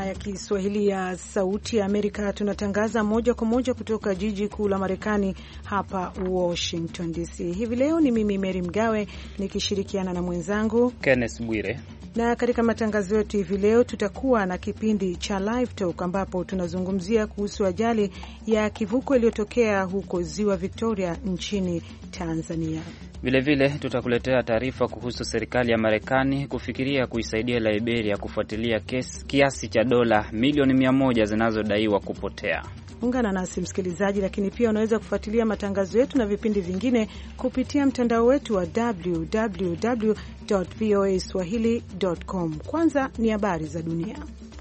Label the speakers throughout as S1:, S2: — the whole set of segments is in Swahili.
S1: ya Kiswahili ya Sauti ya Amerika. Tunatangaza moja kwa moja kutoka jiji kuu la Marekani hapa Washington DC. Hivi leo ni mimi Mary Mgawe nikishirikiana na mwenzangu
S2: Kenneth Bwire.
S1: Na katika matangazo yetu hivi leo tutakuwa na kipindi cha Live Talk ambapo tunazungumzia kuhusu ajali ya kivuko iliyotokea huko Ziwa Victoria nchini Tanzania.
S2: Vilevile tutakuletea taarifa kuhusu serikali ya Marekani kufikiria kuisaidia Liberia kufuatilia kiasi cha dola milioni 100 zinazodaiwa kupotea.
S1: Ungana nasi msikilizaji, lakini pia unaweza kufuatilia matangazo yetu na vipindi vingine kupitia mtandao wetu wa www.voaswahili.com. Kwanza ni habari za dunia.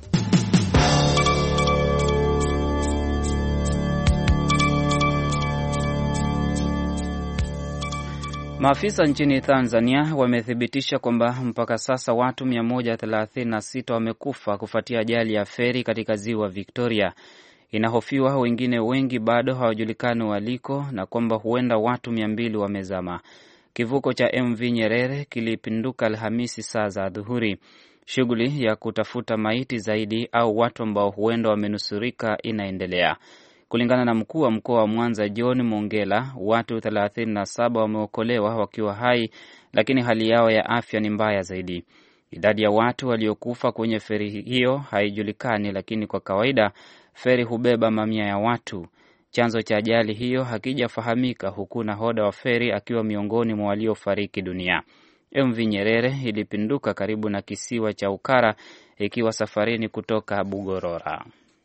S2: Maafisa nchini Tanzania wamethibitisha kwamba mpaka sasa watu 136 wamekufa kufuatia ajali ya feri katika Ziwa Victoria. Inahofiwa wengine wengi bado hawajulikani waliko na kwamba huenda watu 200 wamezama. Kivuko cha MV Nyerere kilipinduka Alhamisi saa za adhuhuri. Shughuli ya kutafuta maiti zaidi au watu ambao huenda wamenusurika inaendelea. Kulingana na mkuu wa mkoa wa Mwanza John Mongela, watu 37 wameokolewa wakiwa hai, lakini hali yao ya afya ni mbaya zaidi. Idadi ya watu waliokufa kwenye feri hiyo haijulikani, lakini kwa kawaida feri hubeba mamia ya watu. Chanzo cha ajali hiyo hakijafahamika, huku nahodha wa feri akiwa miongoni mwa waliofariki dunia. MV Nyerere ilipinduka karibu na kisiwa cha Ukara ikiwa safarini kutoka Bugorora.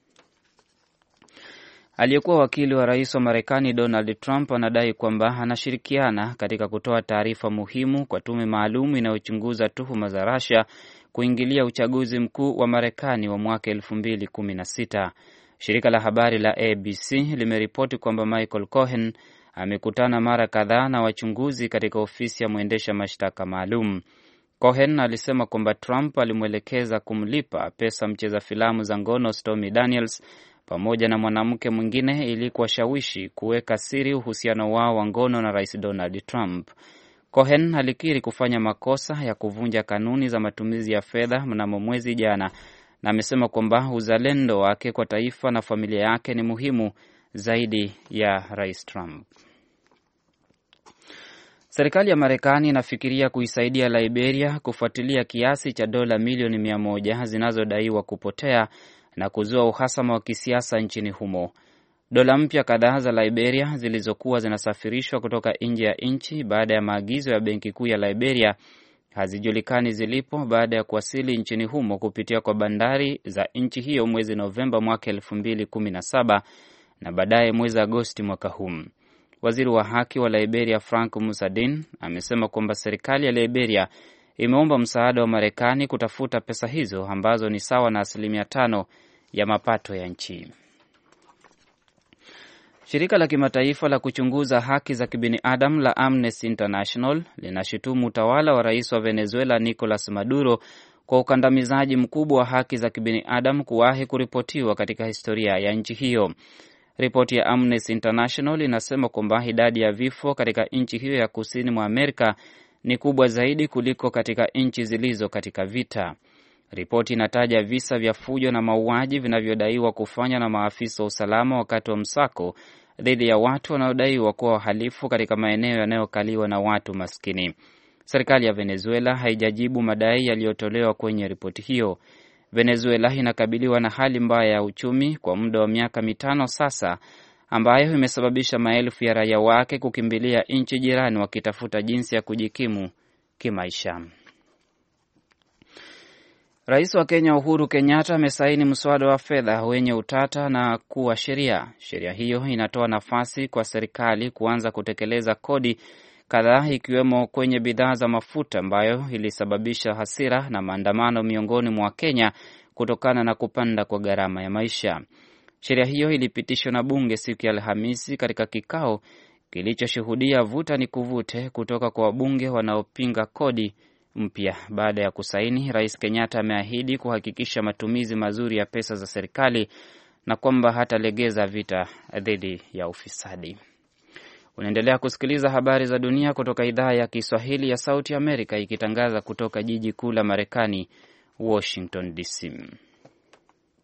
S2: Aliyekuwa wakili wa rais wa Marekani Donald Trump anadai kwamba anashirikiana katika kutoa taarifa muhimu kwa tume maalum inayochunguza tuhuma za Russia kuingilia uchaguzi mkuu wa Marekani wa mwaka 2016. Shirika la habari la ABC limeripoti kwamba Michael Cohen amekutana mara kadhaa na wachunguzi katika ofisi ya mwendesha mashtaka maalum. Cohen alisema kwamba Trump alimwelekeza kumlipa pesa mcheza filamu za ngono Stormy Daniels pamoja na mwanamke mwingine ili kuwashawishi kuweka siri uhusiano wao wa ngono na Rais Donald Trump. Cohen alikiri kufanya makosa ya kuvunja kanuni za matumizi ya fedha mnamo mwezi jana na amesema kwamba uzalendo wake kwa taifa na familia yake ni muhimu zaidi ya Rais Trump. Serikali ya Marekani inafikiria kuisaidia Liberia kufuatilia kiasi cha dola milioni 100 zinazodaiwa kupotea na kuzua uhasama wa kisiasa nchini humo. Dola mpya kadhaa za Liberia zilizokuwa zinasafirishwa kutoka nje ya nchi baada ya maagizo ya benki kuu ya Liberia hazijulikani zilipo baada ya kuwasili nchini humo kupitia kwa bandari za nchi hiyo mwezi Novemba mwaka 2017 na baadaye mwezi Agosti mwaka huu. Waziri wa haki wa Liberia Frank Musadin amesema kwamba serikali ya Liberia imeomba msaada wa Marekani kutafuta pesa hizo ambazo ni sawa na 5% ya mapato ya nchi. Shirika la kimataifa la kuchunguza haki za kibinadamu la Amnesty International linashutumu utawala wa rais wa Venezuela Nicolas Maduro kwa ukandamizaji mkubwa wa haki za kibinadamu kuwahi kuripotiwa katika historia ya nchi hiyo. Ripoti ya Amnesty International inasema kwamba idadi ya vifo katika nchi hiyo ya kusini mwa Amerika ni kubwa zaidi kuliko katika nchi zilizo katika vita. Ripoti inataja visa vya fujo na mauaji vinavyodaiwa kufanywa na maafisa wa usalama wakati wa msako dhidi ya watu wanaodaiwa kuwa wahalifu katika maeneo yanayokaliwa na watu maskini. Serikali ya Venezuela haijajibu madai yaliyotolewa kwenye ripoti hiyo. Venezuela inakabiliwa na hali mbaya ya uchumi kwa muda wa miaka 5 sasa, ambayo imesababisha maelfu ya raia wake kukimbilia nchi jirani wakitafuta jinsi ya kujikimu kimaisha. Rais wa Kenya Uhuru Kenyatta amesaini mswada wa fedha wenye utata na kuwa sheria. Sheria hiyo inatoa nafasi kwa serikali kuanza kutekeleza kodi kadhaa ikiwemo kwenye bidhaa za mafuta ambayo ilisababisha hasira na maandamano miongoni mwa Kenya kutokana na kupanda kwa gharama ya maisha. Sheria hiyo ilipitishwa na bunge siku ya Alhamisi katika kikao kilichoshuhudia vuta ni kuvute kutoka kwa wabunge wanaopinga kodi mpya. Baada ya kusaini, Rais Kenyatta ameahidi kuhakikisha matumizi mazuri ya pesa za serikali na kwamba hatalegeza vita dhidi ya ufisadi. Unaendelea kusikiliza habari za dunia kutoka idhaa ya Kiswahili ya Sauti Amerika ikitangaza kutoka jiji kuu la Marekani, Washington DC.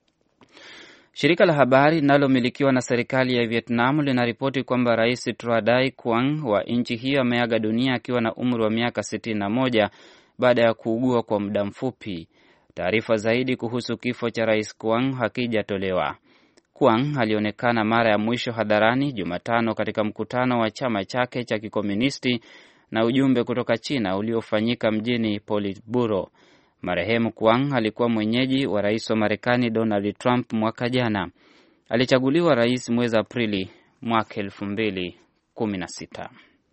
S2: Shirika la habari linalomilikiwa na serikali ya Vietnam linaripoti kwamba Rais Tran Dai Quang wa nchi hiyo ameaga dunia akiwa na umri wa miaka 61 baada ya kuugua kwa muda mfupi. Taarifa zaidi kuhusu kifo cha Rais Quang hakijatolewa. Quang alionekana mara ya mwisho hadharani Jumatano katika mkutano wa chama chake cha kikomunisti na ujumbe kutoka China uliofanyika mjini Politburo. Marehemu Quang alikuwa mwenyeji wa rais wa Marekani Donald Trump mwaka jana. Alichaguliwa rais mwezi Aprili mwaka 2016.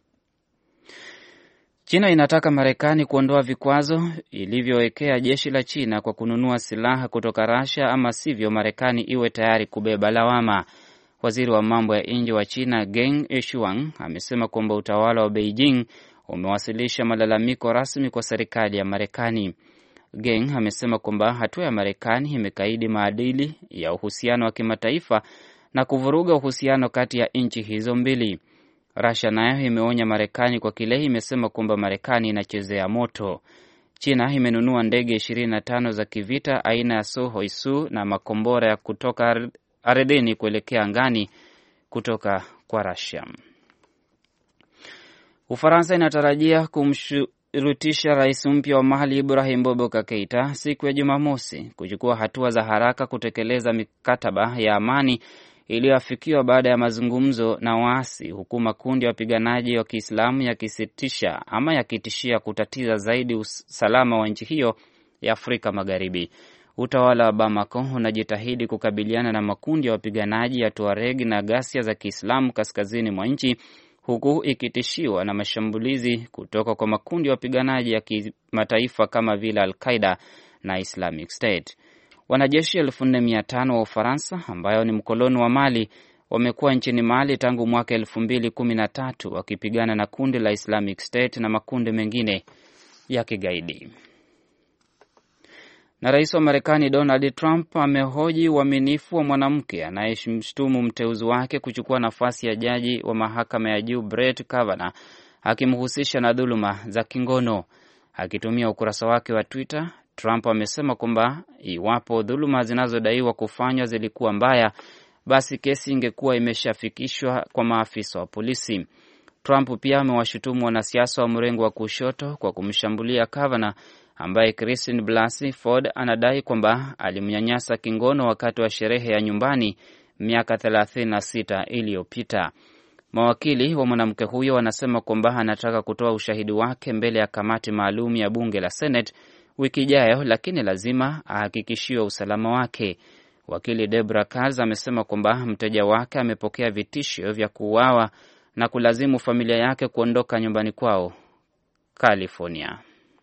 S2: China inataka Marekani kuondoa vikwazo ilivyowekea jeshi la China kwa kununua silaha kutoka Russia, ama sivyo Marekani iwe tayari kubeba lawama. Waziri wa mambo ya nje wa China Geng Shuang amesema kwamba utawala wa Beijing umewasilisha malalamiko rasmi kwa serikali ya Marekani. Geng amesema kwamba hatua ya Marekani imekaidi maadili ya uhusiano wa kimataifa na kuvuruga uhusiano kati ya nchi hizo mbili. Russia nayo imeonya Marekani kwa kile imesema kwamba Marekani inachezea moto. China imenunua ndege 25 za kivita aina ya Sukhoi Su na makombora ya kutoka ardhini kuelekea angani kutoka kwa Russia. Ufaransa inatarajia kumshurutisha rais mpya wa Mali Ibrahim Boubacar Keita siku ya Jumamosi kuchukua hatua za haraka kutekeleza mikataba ya amani iliyoafikiwa baada ya mazungumzo na waasi, huku makundi ya wapiganaji wa Kiislamu yakitishia kutatiza zaidi usalama wa nchi hiyo ya Afrika Magharibi. Utawala wa Bamako unajitahidi kukabiliana na makundi ya wapiganaji ya Tuareg na ghasia za Kiislamu kaskazini mwa nchi, huku ikitishiwa na mashambulizi kutoka kwa makundi ya wapiganaji ya kimataifa kama vile Al-Qaeda na Islamic State. Wanajeshi 1400 wa Ufaransa ambayo ni mkoloni wa Mali wamekuwa nchini Mali tangu mwaka 2013 wakipigana na kundi la Islamic State na makundi mengine ya kigaidi. Na rais wa Marekani Donald Trump amehoji uaminifu wa mwanamke anayemshutumu mteuzi wake kuchukua nafasi ya jaji wa mahakama ya juu Brett Kavanaugh, akimhusisha na dhuluma za kingono. Akitumia ukurasa wake wa Twitter, Trump amesema kwamba iwapo dhuluma zinazodaiwa kufanywa zilikuwa mbaya, basi kesi ingekuwa imeshafikishwa kwa maafisa wa polisi. Trump pia amewashutumu wanasiasa wa mrengo wa kushoto kwa kumshambulia Kavanaugh, ambaye Christine Blasey Ford anadai kwamba alimnyanyasa kingono wakati wa sherehe ya nyumbani miaka 36 iliyopita. Mawakili wa mwanamke huyo wanasema kwamba anataka kutoa ushahidi wake mbele ya kamati maalum ya bunge la Senate wiki ijayo, lakini lazima ahakikishiwe usalama wake. Wakili Deborah Katz amesema kwamba mteja wake amepokea vitisho vya kuuawa na kulazimu familia yake kuondoka nyumbani kwao California.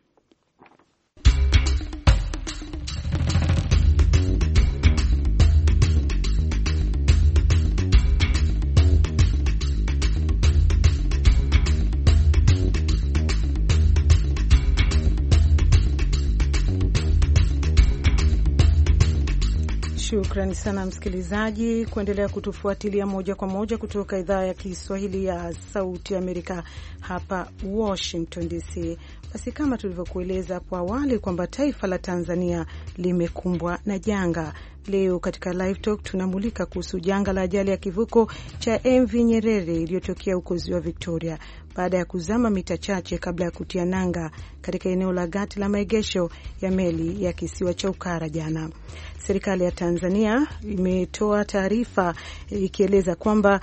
S1: Shukrani sana msikilizaji kuendelea kutufuatilia moja kwa moja kutoka idhaa ya Kiswahili ya Sauti Amerika hapa Washington DC. Basi kama tulivyokueleza hapo awali kwamba taifa la Tanzania limekumbwa na janga. Leo katika Live Talk tunamulika kuhusu janga la ajali ya kivuko cha MV Nyerere iliyotokea huko Ziwa Victoria baada ya kuzama mita chache kabla ya kutia nanga katika eneo la gati la maegesho ya meli ya kisiwa cha Ukara jana. Serikali ya Tanzania imetoa taarifa ikieleza kwamba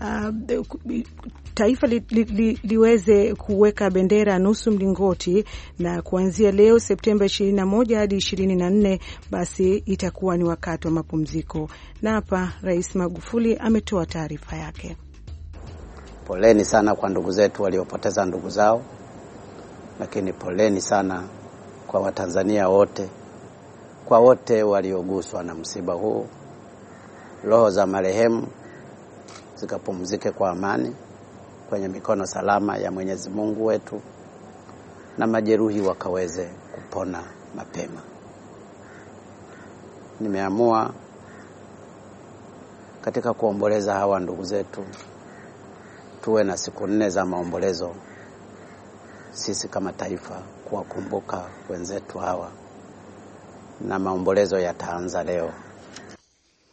S1: taifa liweze kuweka bendera nusu mlingoti, na kuanzia leo Septemba 21 hadi 24 basi itakuwa ni wakati wa mapumziko. Na hapa Rais Magufuli ametoa taarifa yake.
S3: Poleni sana kwa ndugu zetu waliopoteza ndugu zao, lakini poleni sana kwa Watanzania wote, kwa wote walioguswa na msiba huu. Roho za marehemu zikapumzike kwa amani kwenye mikono salama ya Mwenyezi Mungu wetu, na majeruhi wakaweze kupona mapema. Nimeamua katika kuomboleza hawa ndugu zetu tuwe na siku 4 za maombolezo sisi kama taifa kuwakumbuka wenzetu hawa, na maombolezo yataanza leo.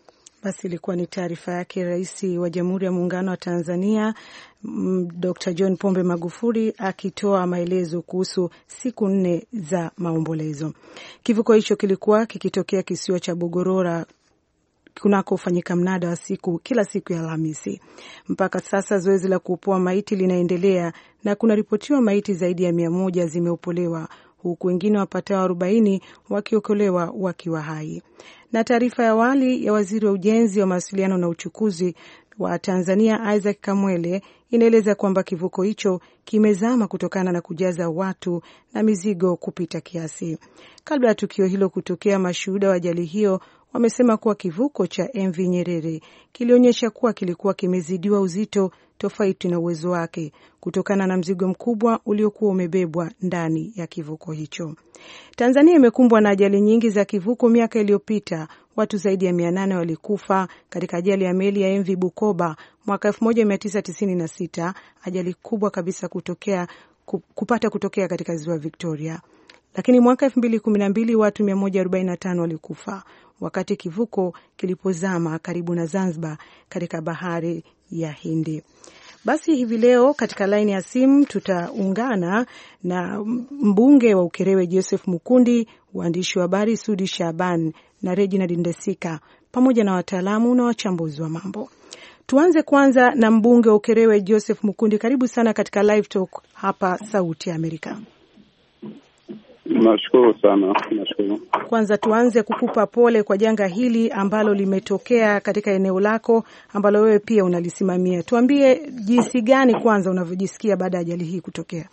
S1: Basi ilikuwa ni taarifa yake Rais wa Jamhuri ya Muungano wa Tanzania Dr. John Pombe Magufuli akitoa maelezo kuhusu siku 4 za maombolezo. Kivuko hicho kilikuwa kikitokea kisiwa cha Bogorora kunakofanyika mnada wa kila siku ya Alhamisi. Mpaka sasa zoezi la kuopoa maiti linaendelea na kunaripotiwa maiti zaidi ya 100 zimeopolewa, huku wengine wapatao 40 wakiokolewa wakiwa hai. Na taarifa ya awali ya Waziri wa Ujenzi wa Mawasiliano na Uchukuzi wa Tanzania Isaac Kamwele inaeleza kwamba kivuko hicho kimezama kutokana na kujaza watu na mizigo kupita kiasi. Kabla ya tukio hilo kutokea, mashuhuda wa ajali hiyo wamesema kuwa kivuko cha MV Nyerere kilionyesha kuwa kilikuwa kimezidiwa uzito tofauti na uwezo wake kutokana na mzigo mkubwa uliokuwa umebebwa ndani ya kivuko hicho. Tanzania imekumbwa na ajali nyingi za kivuko miaka iliyopita. Watu zaidi ya 800 walikufa katika ajali ya meli ya MV Bukoba mwaka 1996, ajali kubwa kabisa kupata kutokea katika ziwa Victoria. Lakini mwaka 2012 watu 145 walikufa wakati kivuko kilipozama karibu na Zanzibar katika bahari ya Hindi. Basi hivi leo katika laini ya simu tutaungana na mbunge wa Ukerewe Joseph Mukundi, waandishi wa habari Sudi Shaban na Reginald Ndesika, pamoja na wataalamu na wachambuzi wa mambo. Tuanze kwanza na mbunge wa Ukerewe Joseph Mukundi. Karibu sana katika Live Talk hapa Sauti ya Amerika.
S4: Nashukuru sana. Nashukuru.
S1: Kwanza tuanze kukupa pole kwa janga hili ambalo limetokea katika eneo lako ambalo wewe pia unalisimamia. Tuambie jinsi gani kwanza unavyojisikia baada ya ajali hii kutokea.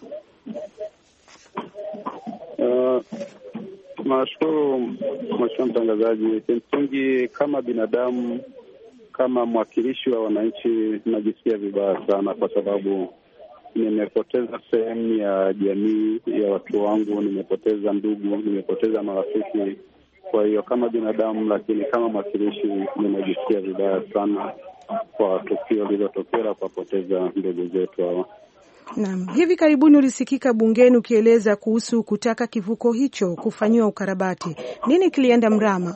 S4: Nashukuru mheshimiwa mtangazaji. Kimsingi kama binadamu, kama mwakilishi wa wananchi, najisikia vibaya sana kwa sababu nimepoteza sehemu ya jamii ya watu wangu, nimepoteza ndugu, nimepoteza marafiki. Kwa hiyo kama binadamu, lakini kama mwakilishi, nimejisikia vibaya sana kwa tukio lililotokea kwa kupoteza ndugu zetu hawa.
S1: Naam, hivi karibuni ulisikika bungeni ukieleza kuhusu kutaka kivuko hicho kufanyiwa ukarabati. Nini kilienda mrama?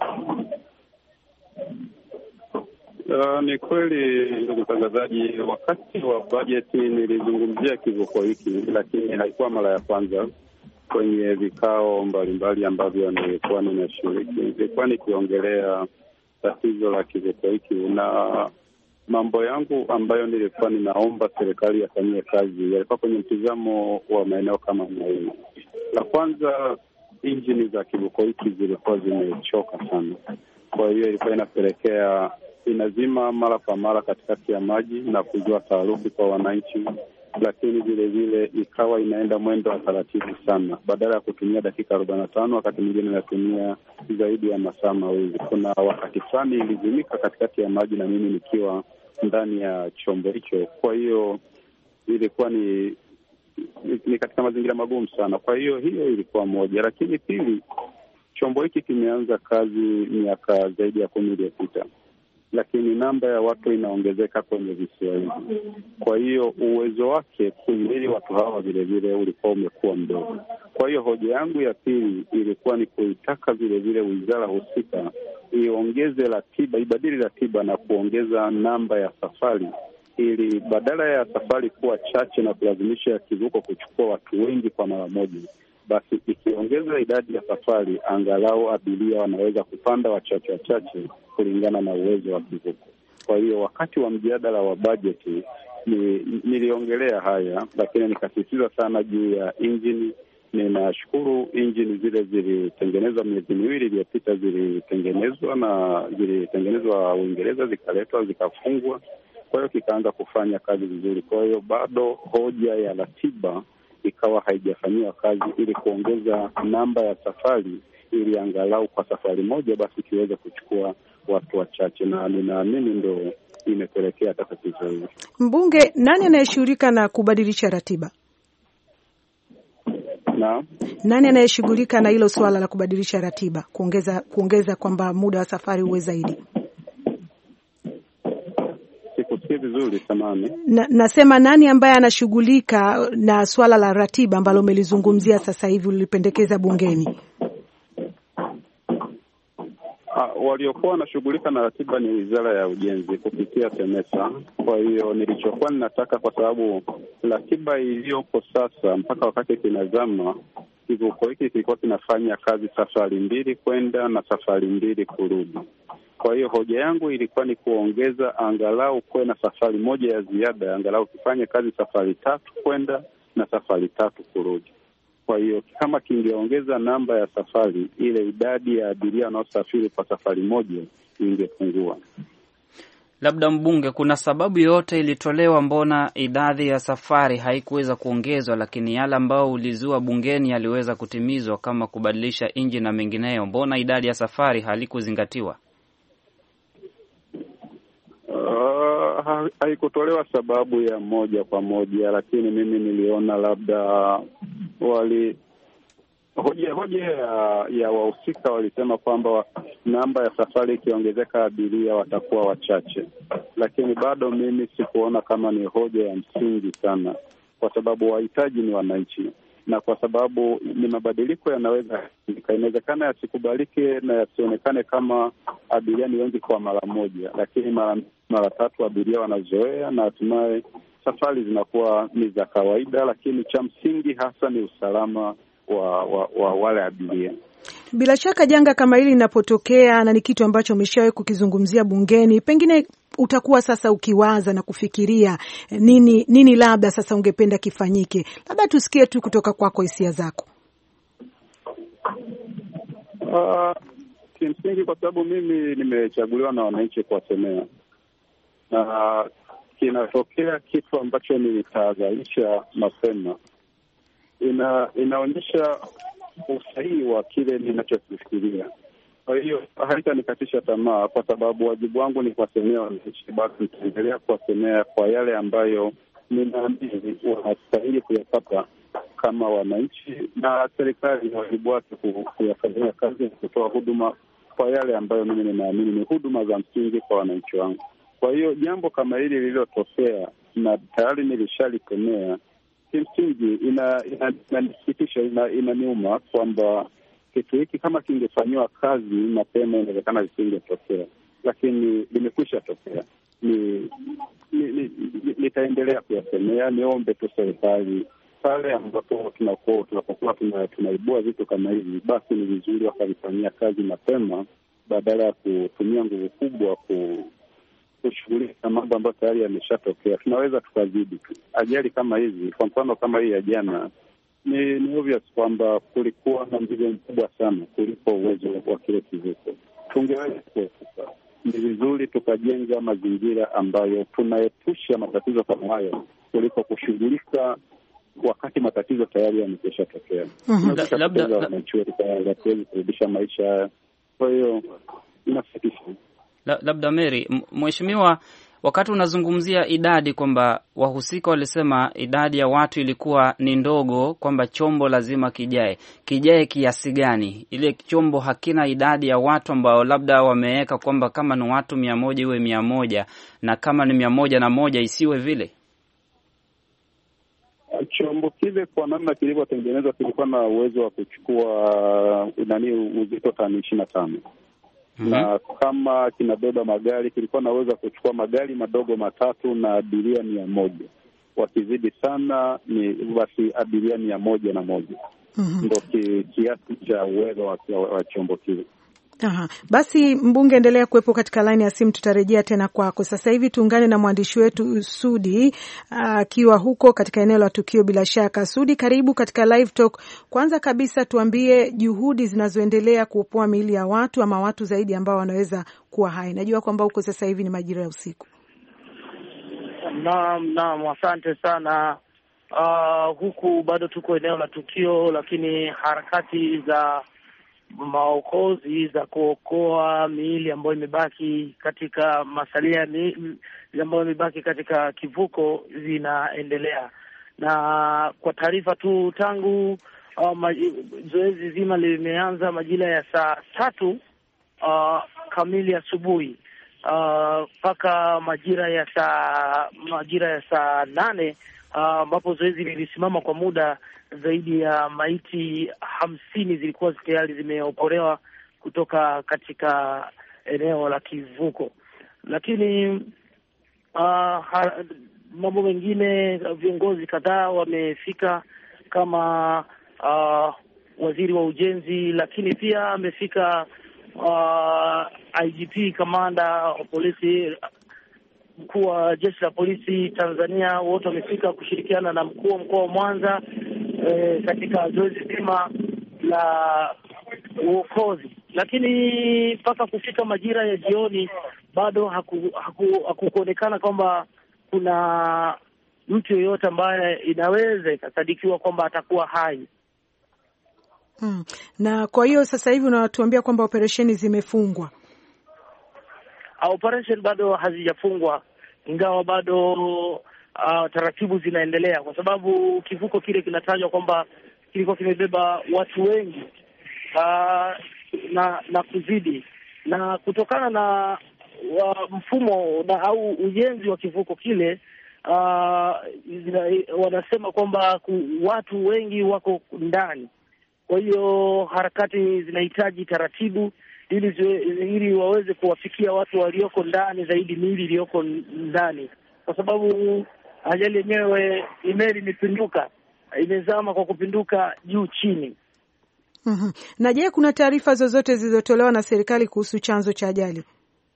S4: Ni kweli ndugu mtangazaji, wakati wa bajeti nilizungumzia kivuko hiki, lakini haikuwa mara ya kwanza. Kwenye vikao mbalimbali ambavyo nilikuwa ninashiriki, nilikuwa nikiongelea tatizo la kivuko hiki na mambo yangu ambayo nilikuwa ninaomba serikali yafanyie kazi yalikuwa kwenye mtizamo wa maeneo kama mawili. La kwanza, injini za kivuko hiki zilikuwa zimechoka sana, kwa hiyo ilikuwa inapelekea inazima mara kwa mara katikati ya maji na kuzua taharuki kwa wananchi, lakini vile vile ikawa inaenda mwendo wa taratibu sana. Badala ya kutumia dakika 45 wakati mwingine inatumia zaidi ya masaa mawili. Kuna wakati fulani ilizimika katikati ya maji na mimi nikiwa ndani ya chombo hicho. Kwa hiyo ilikuwa ni katika mazingira magumu sana. Kwa hiyo ilikuwa moja, lakini pili, chombo hiki kimeanza kazi miaka zaidi ya 10 iliyopita. Lakini namba ya watu inaongezeka kwenye visiwa hivi. Kwa hiyo uwezo wake kuhimili watu hawa vile vile ulikuwa umekuwa mdogo. Kwa hiyo hoja yangu ya pili ilikuwa ni kuitaka vile vile wizara husika iongeze ratiba, ibadili ratiba na kuongeza namba ya safari, ili badala ya safari kuwa chache na kulazimisha kivuko kuchukua watu wengi kwa mara moja, basi ikiongeza idadi ya safari, angalau abiria wanaweza kupanda wachache kulingana na uwezo wa kivuko. Kwa hiyo wakati wa mjadala wa bajeti niliongelea haya, lakini nikasisitiza sana juu ya injini. Ninashukuru injini zile zilitengenezwa miezi 2 iliyopita, zilitengenezwa Uingereza, zikaletwa zikafungwa, kwa hiyo kikaanza kufanya kazi vizuri. Kwa hiyo bado hoja ya ratiba ikawa haijafanyiwa kazi ili kuongeza namba ya safari, ili angalau kwa safari moja basi kiweze kuchukua watu wachache, na ninaamini ndio imepelekea tatizo hili.
S1: Mbunge, nani anayeshughulika na kubadilisha ratiba? Nani anayeshughulika na hilo swala la kubadilisha ratiba, kuongeza kwamba muda wa safari uwe zaidi?
S4: Sikusikia vizuri samani.
S1: Nasema nani ambaye anashughulika na swala la ratiba ambalo umelizungumzia sasa hivi ulipendekeza bungeni?
S4: waliokuwa wanashughulika na ratiba ni Wizara ya Ujenzi kupitia TEMESA. Kwa hiyo nilichokuwa ninataka, kwa sababu ratiba iliyopo sasa mpaka wakati kinazama, kivuko hiki kilikuwa kinafanya kazi safari 2 kwenda na safari 2 kurudi. Kwa hiyo hoja yangu ilikuwa ni kuongeza angalau kuwe na safari 1 ya ziada, angalau kifanye kazi safari 3 kwenda na safari 3 kurudi. Kwa hiyo kama kingeongeza namba ya safari, ile idadi ya abiria wanaosafiri kwa safari moja ingepungua.
S2: Labda mbunge, kuna sababu yoyote ilitolewa mbona idadi ya safari haikuweza kuongezwa, lakini yale ambao ulizua bungeni yaliweza kutimizwa kama kubadilisha injini na mengineyo? Mbona idadi ya safari halikuzingatiwa?
S4: Haikutolewa sababu ya moja kwa moja, lakini mimi niliona labda hoja ya wahusika walisema kwamba namba ya safari ikiongezeka abiria watakuwa wachache, lakini bado mimi sikuona kama ni hoja ya msingi sana, kwa sababu wahitaji ni wananchi, na kwa sababu ni mabadiliko inawezekana yasikubalike na yasionekane kama abiria ni wengi kwa mara moja, lakini mara 3 abiria wanazoea na hatimaye safari zinakuwa ni za kawaida, lakini cha msingi hasa ni usalama wa wale abiria.
S1: Bila shaka janga kama hili linapotokea, na ni kitu ambacho umeshawahi kukizungumzia bungeni, pengine utakuwa sasa ukiwaza na kufikiria nini labda sasa ungependa kifanyike. Labda tusikie tu kutoka kwako hisia zako.
S4: Kimsingi, kwa sababu mimi nimechaguliwa na wananchi kuwasemea, na kinatokea kitu ambacho nilitahadharisha mapema, inaonyesha usahihi wa kile ninachokifikiria. Kwa hiyo haitanikatisha tamaa, kwa sababu wajibu wangu ni kuwasemea wananchi. Basi nitaendelea kuwasemea kwa yale ambayo ninaamini wanastahili kuyapata kama wananchi, na serikali ni wajibu wake kuyafanyia kazi na kutoa huduma kwa yale ambayo mimi ninaamini ni huduma za msingi kwa wananchi wangu. Kwa hiyo jambo kama hili lililotokea na tayari nilishalisemea, kimsingi inanisikitisha, inaniuma kwamba kitu hiki kama kingefanyiwa kazi mapema inawezekana lisingetokea, lakini limekwisha tokea. Nitaendelea kuyasemea. Niombe tu serikali pale ambapo tunapokuwa tunaibua vitu kama hivi, basi ni vizuri wakalifanyia kazi mapema badala ya kutumia nguvu kubwa kushughulika mambo ambayo tayari yameshatokea. Tunaweza tukazidi tu ajali kama hizi. Kwa mfano kama hii ya jana, ni obvious kwamba kulikuwa na mzigo mkubwa sana kuliko uwezo wa kile kivuko. Tungeweza kuepuka. Ni vizuri tukajenga mazingira ambayo tunaepusha matatizo kama hayo kuliko kushughulika wakati matatizo tayari yameshatokea. Labda wananchi wetu hawawezi kurudisha maisha haya. Kwa hiyo inasikitisha.
S2: Labda Mary, mheshimiwa, wakati unazungumzia idadi kwamba wahusika walisema idadi ya watu ilikuwa ni ndogo, kwamba chombo lazima kijae kiasi gani? Ile chombo hakina idadi ya watu ambao labda wameweka kwamba kama ni watu 100 iwe 100 na kama ni 101 isiwe vile?
S4: Chombo kile kwa namna kilivyotengenezwa kilikuwa na uwezo wa kuchukua uzito tani 25. Na kama kinabeba magari kilikuwa na uwezo wa kuchukua magari madogo 3 na abiria 100. Wakizidi sana ni basi abiria 101. Ndio kiasi cha uwezo wa chombo kile.
S1: Aha. Basi mbunge, endelea kuwepo katika line ya simu, tutarejea tena kwako. Sasa hivi tuungane na mwandishi wetu Sudi akiwa huko katika eneo la tukio. Bila shaka Sudi, karibu katika Live Talk. Kwanza kabisa tuambie juhudi zinazoendelea kuopoa miili ya watu ama watu zaidi ambao wanaweza kuwa hai. Najua kwamba huko sasa hivi ni majira ya usiku.
S5: Naam, asante sana. Huku bado tuko eneo la tukio, lakini harakati za maokozi za kuokoa miili ambayo imebaki katika masalia ambayo imebaki katika kivuko zinaendelea. Na kwa taarifa tu, tangu zoezi zima limeanza majira ya saa 3 kamili asubuhi mpaka majira ya saa 8 ambapo zoezi lilisimama kwa muda. Zaidi ya maiti 50 zilikuwa tayari zimeokolewa kutoka katika eneo la kivuko. Lakini mambo mengine, viongozi kadhaa wamefika kama waziri wa ujenzi, lakini pia amefika IGP, kamanda wa polisi, mkuu wa jeshi la polisi Tanzania. Wote wamefika kushirikiana na mkuu wa mkoa wa Mwanza katika zoezi zima la uokozi. Lakini mpaka kufika majira ya jioni bado hakuonekana kwamba kuna mtu yeyote ambaye inaweza ikasadikiwa kwamba atakuwa hai.
S1: Na kwa hiyo sasa hivi unatuambia kwamba operesheni zimefungwa?
S5: Operation bado hazijafungwa, ingawa bado taratibu zinaendelea, kwa sababu kivuko kile kinatajwa kwamba kilikuwa kimebeba watu wengi na kuzidi, na kutokana na mfumo au ujenzi wa kivuko kile, wanasema kwamba watu wengi wako ndani. Kwa hiyo harakati zinahitaji taratibu ili waweze kuwafikia watu walioko ndani zaidi, miili iliyoko ndani, kwa sababu ajali yenyewe meli imepinduka, imezama kwa kupinduka juu chini.
S1: Na je, kuna taarifa zozote zilizotolewa na serikali kuhusu chanzo cha ajali?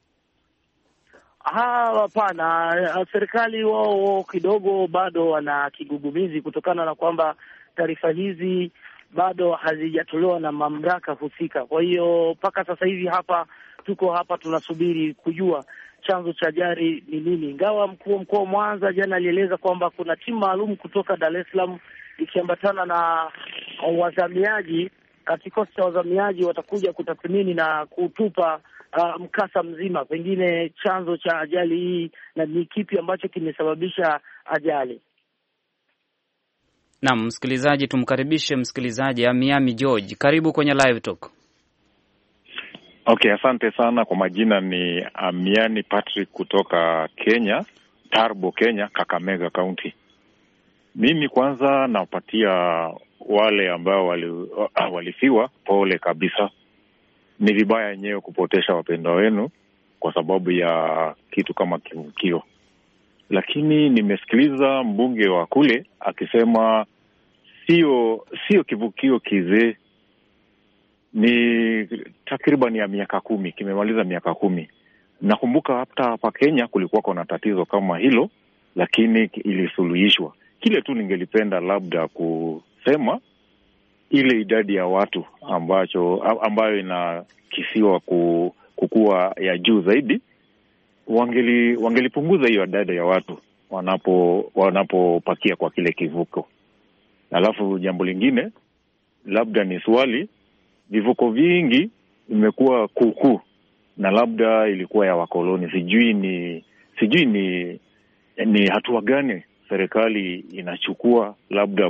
S5: Hapana, serikali wao kidogo bado wana kigugumizi kutokana na kwamba taarifa hizi bado hazijatolewa na mamlaka husika. Kwa hiyo mpaka sasa hivi tuko hapa tunasubiri kujua chanzo cha ajali ni nini. Ingawa mkuu wa mkoa wa Mwanza jana alieleza kwamba kuna timu maalum kutoka Dar es Salaam ikiambatana na wazamiaji, kikosi cha wazamiaji watakuja kutathmini na kutupa mkasa mzima, pengine chanzo cha ajali hii na ni kipi ambacho kimesababisha ajali.
S2: Naam, msikilizaji, tumkaribishe msikilizaji Amiami George. Karibu kwenye Live Talk.
S6: Okay, asante sana. Kwa majina ni Amiani Patrick kutoka Kenya, Tarbo, Kenya, Kakamega County. Mimi kwanza napatia wale ambao walifiwa pole kabisa. Ni vibaya yenyewe kupotesha wapendwa wenu kwa sababu ya kitu kama kivukio. Lakini nimesikiliza mbunge wa kule akisema sio kivukio kizee, ni takriban ya miaka 10, kimemaliza miaka 10. Nakumbuka hapa Kenya kulikuwa na tatizo kama hilo, lakini ilisuluhishwa. Kile tu ningelipenda labda kusema ile idadi ya watu ambayo inakisiwa kukua ya juu zaidi, wangelipunguza hiyo idadi ya watu wanapopakia kwa kile kivuko. Alafu jambo lingine labda ni swali, vivuko vingi imekuwa kuukuu na labda ilikuwa ya wakoloni. Sijui ni hatua gani serikali inachukua labda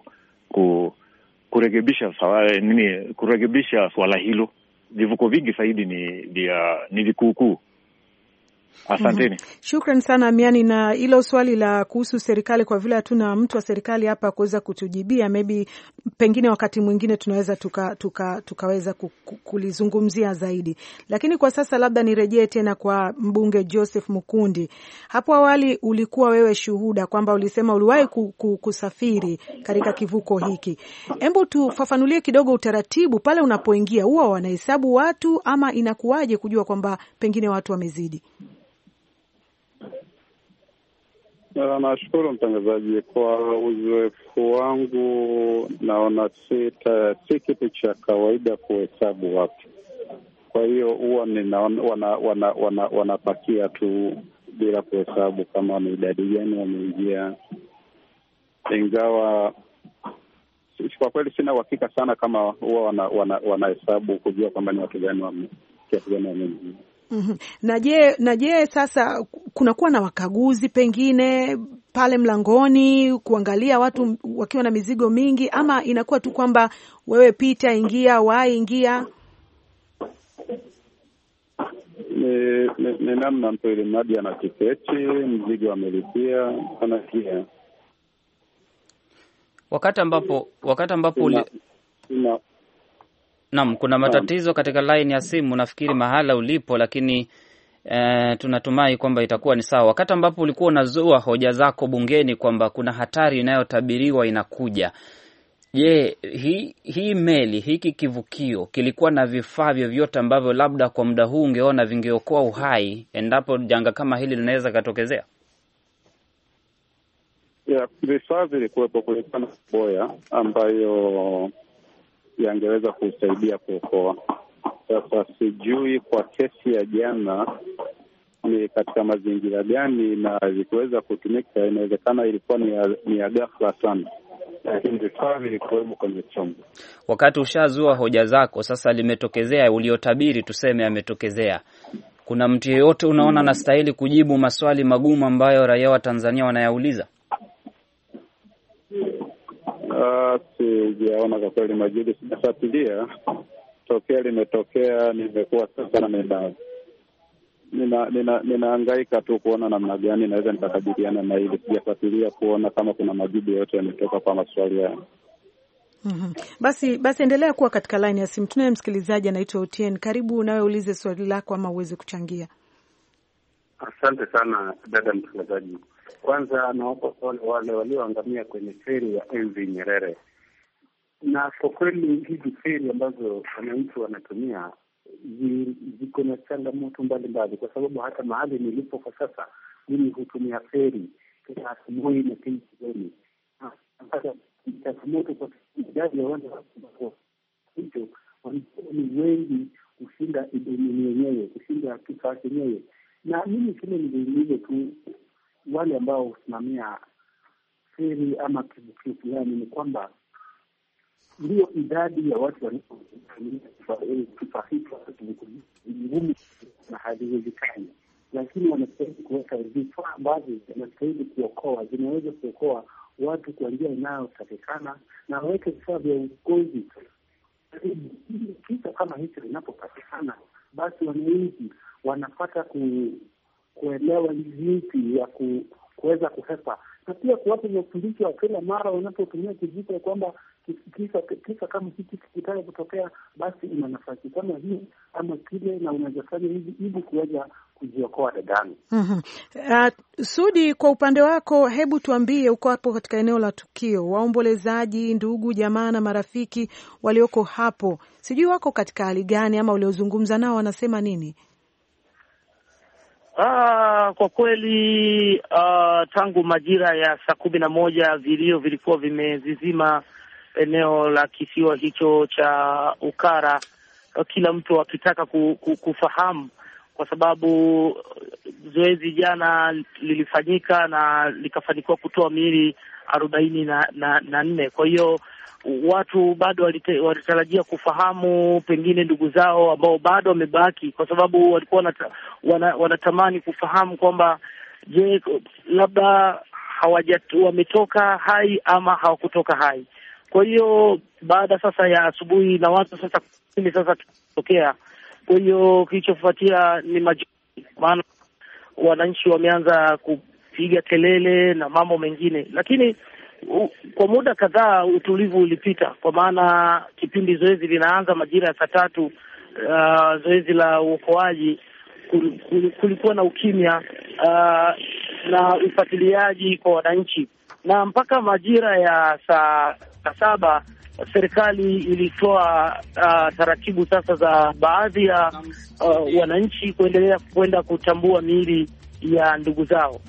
S6: kurekebisha swala hilo. Vivuko vingi zaidi ni vikuukuu. Asanteni.
S1: Shukran sana Amiani, na hilo swali la kuhusu serikali, kwa vile hatuna mtu wa serikali hapa kuweza kutujibia, pengine wakati mwingine tunaweza tukaweza kulizungumzia zaidi. Lakini kwa sasa labda nirejee tena kwa mbunge Joseph Mukundi. Hapo awali ulikuwa wewe shuhuda kwamba ulisema uliwahi kusafiri katika kivuko hiki. Hebu tufafanulie kidogo utaratibu pale unapoingia, huwa wanahesabu watu ama inakuwaje kujua kwamba pengine watu wamezidi?
S4: Nashukuru mtangazaji. Kwa uzoefu wangu naona si kitu cha kawaida kuhesabu watu. Kwa hiyo huwa wanapakia tu bila kuhesabu kama ni idadi gani wameingia, ingawa kwa kweli sina uhakika sana kama huwa wanahesabu kujua kwamba ni watu gani wameingia.
S1: Na je sasa kunakuwa na wakaguzi pengine pale mlangoni kuangalia watu wakiwa na mizigo mingi, ama inakuwa tu kwamba wewe pita, ingia, wahi ingia?
S4: Ni namna mtu ile mradi ana tiketi, mzigo amelipia, anakia.
S2: Wakati ambapo Naam, kuna matatizo katika line ya simu, nafikiri mahala ulipo, lakini tunatumai kwamba itakuwa ni sawa. Wakati ambapo ulikuwa unazua hoja zako bungeni kwamba kuna hatari inayotabiriwa inakuja, je, hii meli, hiki kivukio kilikuwa na vifaa vyovyote ambavyo labda kwa muda huu ungeona vingeokoa uhai endapo janga kama hili linaweza katokezea?
S4: Vifaa vilikuwepo, kulikuwa na boya ambayo yangeweza kusaidia kuokoa. Sasa sijui kwa kesi ya jana ni katika mazingira gani na ilikuweza kutumika. Inawezekana ilikuwa ni ya ghafla sana, lakini vifaa vilikuwepo kwenye chombo.
S2: Wakati ushazua hoja zako, sasa limetokezea uliotabiri, tuseme ametokezea, kuna mtu yeyote unaona anastahili kujibu maswali magumu ambayo raia wa Tanzania wanayauliza?
S4: Sijaona kwa kweli majibu, sijafuatilia tokea limetokea. Nimekuwa sasa ninahangaika tu kuona namna gani naweza nikakabiliana na hili. Sijafuatilia kuona kama kuna majibu yote yametoka kwa maswali haya.
S1: Basi endelea kuwa katika line ya simu. Tunaye msikilizaji anaitwa Otieno. Karibu nawe ulize swali lako ama uweze kuchangia.
S7: Asante sana dada mtangazaji. Kwanza nawapa pole wale walioangamia kwenye feri ya MV Nyerere. Na kwa kweli hizi feri ambazo wananchi wanatumia ziko na changamoto mbalimbali, kwa sababu hata mahali nilipo kwa sasa mimi hutumia feri kila asubuhi na kila jioni. Hata changamoto kwa idadi ya wale hicho ni wengi kushinda idadi yenyewe, kushinda kifaa chenyewe. Na mimi kile niliuliza tu wale ambao husimamia feri ama kivukio fulani ni kwamba ndio idadi ya watu wanaotumia kifaa hicho ngumu na haliwezekani, lakini wanastahili kuweka vifaa ambavyo zinastahili kuokoa, zinaweza kuokoa watu kwa njia inayotakikana, na waweke vifaa vya uokozi. Kisa kama hicho inapopatikana, basi wananchi wanapata kuelewa jinsi ya kuweza kuhepa, na pia kuwapa mafundisho ya kila mara wanapotumia kijiko kwamba kisa kama hiki kitaka kutokea, basi una nafasi kama hii ama kile, na unaweza fanya hivi ili kuweza kujiokoa dadani.
S1: Sudi, kwa upande wako, hebu tuambie, uko hapo katika eneo la tukio, waombolezaji, ndugu, jamaa na marafiki walioko hapo, sijui wako katika hali gani ama waliozungumza nao wanasema nini?
S5: Kwa kweli tangu majira ya saa 11 vilio vilikuwa vimezizima eneo la kisiwa hicho cha Ukara, kila mtu akitaka kufahamu, kwa sababu zoezi jana lilifanyika na likafanikiwa kutoa miili 44. Kwa hiyo watu bado walitarajia kufahamu pengine ndugu zao ambao bado wamebaki, kwa sababu walikuwa wanatamani kufahamu kwamba je, labda wametoka hai ama hawakutoka hai. Kwa hiyo baada sasa ya asubuhi na watu sasa kutokea, kwa hiyo kilichofuatia ni maana wananchi wameanza kupiga kelele na mambo mengine, lakini kwa muda kadhaa utulivu ulipita, kwa maana kipindi zoezi linaanza majira ya saa 3, zoezi la uokoaji, kulikuwa na ukimya na ufuatiliaji kwa wananchi, na mpaka majira ya saa 7 serikali ilitoa taratibu sasa za baadhi ya wananchi kwenda kutambua miili ya ndugu zao.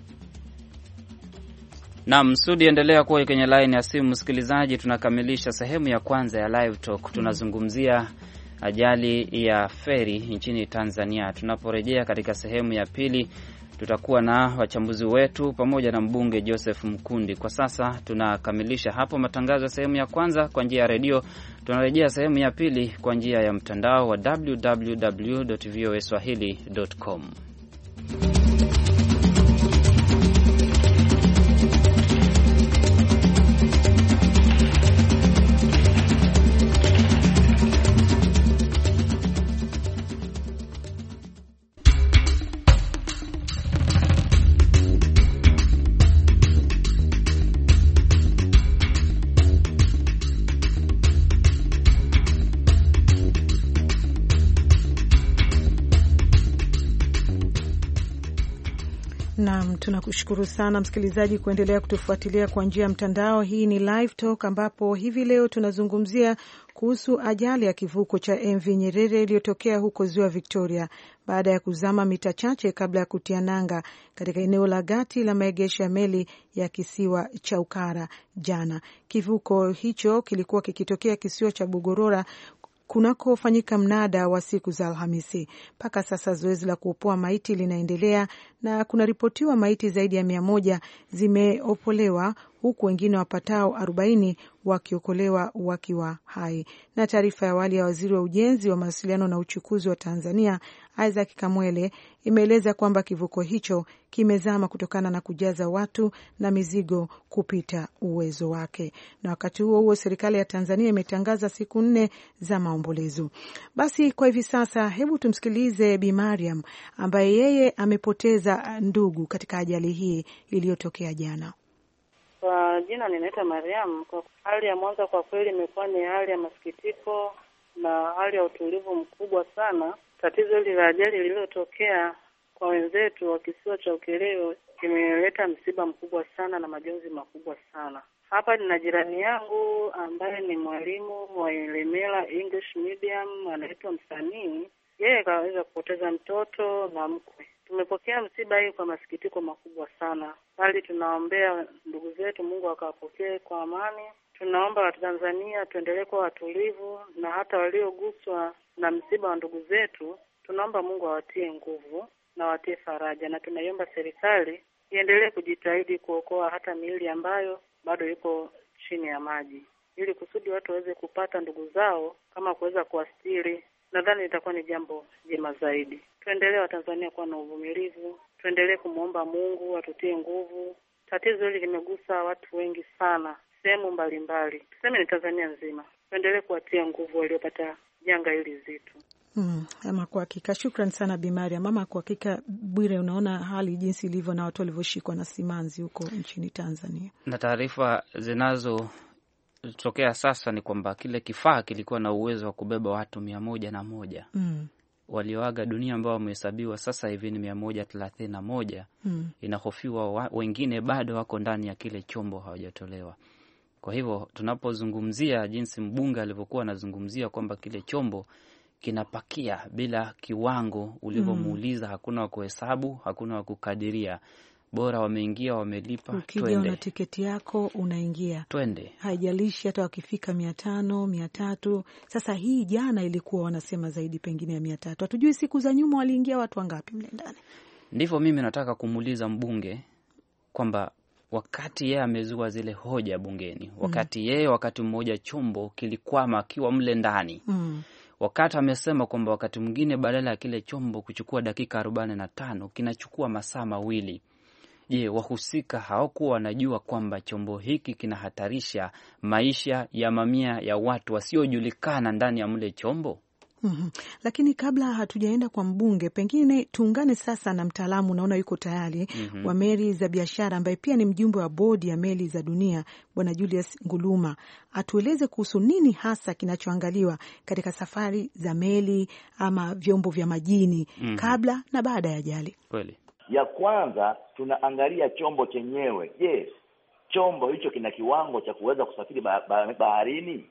S2: Naam, Sudi, endelea kuwa kwenye line ya simu. Msikilizaji, tunakamilisha sehemu ya kwanza ya Live Talk. Tunazungumzia ajali ya feri nchini Tanzania. Tunaporejea katika sehemu ya pili, tutakuwa na wachambuzi wetu pamoja na mbunge Joseph Mkundi. Kwa sasa tunakamilisha hapo matangazo ya sehemu ya kwanza kwa njia ya redio. Tunarejea sehemu ya pili kwa njia ya mtandao wa www.voaswahili.com.
S1: Naam, tunakushukuru sana msikilizaji kuendelea kutufuatilia kwa njia ya mtandao. Hii ni Live Talk ambapo hivi leo tunazungumzia kuhusu ajali ya kivuko cha MV Nyerere iliyotokea huko Ziwa Victoria baada ya kuzama mita chache kabla ya kutia nanga katika eneo la gati la maegesho ya meli ya kisiwa cha Ukara jana. Kivuko hicho kilikuwa kikitokea kisiwa cha Bugorora kunakofanyika mnada wa siku za Alhamisi. Mpaka sasa zoezi la kuopoa maiti linaendelea na kunaripotiwa maiti zaidi ya 100 zimeopolewa huku wengine wapatao 40 wakiokolewa wakiwa hai. Na taarifa ya awali ya waziri wa ujenzi wa mawasiliano na uchukuzi wa Tanzania Isaac Kamwele imeeleza kwamba kivuko hicho kimezama kutokana na kujaza watu na mizigo kupita uwezo wake. Na wakati huo huo, serikali ya Tanzania imetangaza siku 4 za maombolezo. Basi kwa hivi sasa, hebu tumsikilize Bi Mariam ambaye yeye amepoteza ndugu katika ajali hii iliyotokea jana.
S8: Kwa jina ninaitwa Mariam. Kwa hali ya mwanzo kwa kweli imekuwa ni hali ya masikitiko na hali ya utulivu mkubwa sana. Tatizo hili la ajali lililotokea kwa wenzetu wa kisiwa cha Ukerewe kimeleta msiba mkubwa sana na majonzi makubwa sana. Hapa nina jirani yangu ambaye ni mwalimu wa Ilemela English Medium, anaitwa Msanii. Yeye kaweza kupoteza mtoto na mkwe. Tumepokea msiba hii kwa masikitiko makubwa sana. Bali tunaombea ndugu zetu, Mungu akawapokee kwa amani. Tunaomba Watanzania tuendelee kuwa watulivu, na hata walioguswa na msiba wa ndugu zetu tunaomba Mungu awatie nguvu na watie faraja, na tunaiomba serikali iendelee kujitahidi kuokoa hata miili ambayo bado iko chini ya maji, ili kusudi watu waweze kupata ndugu zao kama kuweza kuwastiri. Nadhani itakuwa ni jambo jema zaidi. Tuendelee Watanzania kuwa na uvumilivu, tuendelee kumwomba Mungu atutie nguvu. Tatizo hili limegusa watu wengi sana, sehemu mbalimbali. Tuseme ni Tanzania nzima. Tuendelee kuwatia nguvu waliopata janga hili zito.
S1: Ama kwa hakika, shukran sana Bi Mariam. Mama, kwa hakika Bwire, unaona hali jinsi ilivyo na watu walivyoshikwa na simanzi huko nchini Tanzania.
S2: Na taarifa zinazotokea sasa ni kwamba kile kifaa kilikuwa na uwezo wa kubeba watu 101. Walioaga dunia ambao wamehesabiwa sasa hivi ni 131. Inahofiwa wengine bado wako ndani ya kile chombo hawajatolewa. Kwa hivyo tunapozungumzia jinsi mbunge alivyokuwa anazungumzia kwamba kile chombo kinapakia bila kiwango ulivyomuuliza, hakuna wa kuhesabu, hakuna wa kukadiria, bora wameingia, wamelipa,
S1: ukija twende. Una tiketi yako unaingia,
S2: twende,
S1: haijalishi hata wakifika 500 300. Sasa hii jana ilikuwa wanasema zaidi pengine ya 300. Hatujui siku za nyuma waliingia watu wangapi mle ndani.
S2: Ndivyo mimi nataka kumuuliza mbunge kwamba wakati yeye amezua zile hoja bungeni, wakati yeye wakati mmoja chombo kilikwama akiwa mle ndani, wakati amesema kwamba wakati mwingine badala ya kile chombo kuchukua dakika 45 kinachukua masaa 2. Je, wahusika hawakuwa wanajua kwamba chombo hiki kinahatarisha maisha ya mamia ya watu wasiojulikana ndani ya mle chombo?
S1: Lakini kabla hatujaenda kwa mbunge, pengine tuungane sasa na mtaalamu, naona yuko tayari, wa meli za biashara ambaye pia ni mjumbe wa bodi ya meli za dunia, Bwana Julius Nguluma, atueleze kuhusu nini hasa kinachoangaliwa katika safari za meli ama vyombo vya majini kabla na baada ya ajali.
S2: Kweli.
S9: Ya kwanza tunaangalia chombo chenyewe. Je, chombo hicho kina kiwango cha kuweza kusafiri baharini?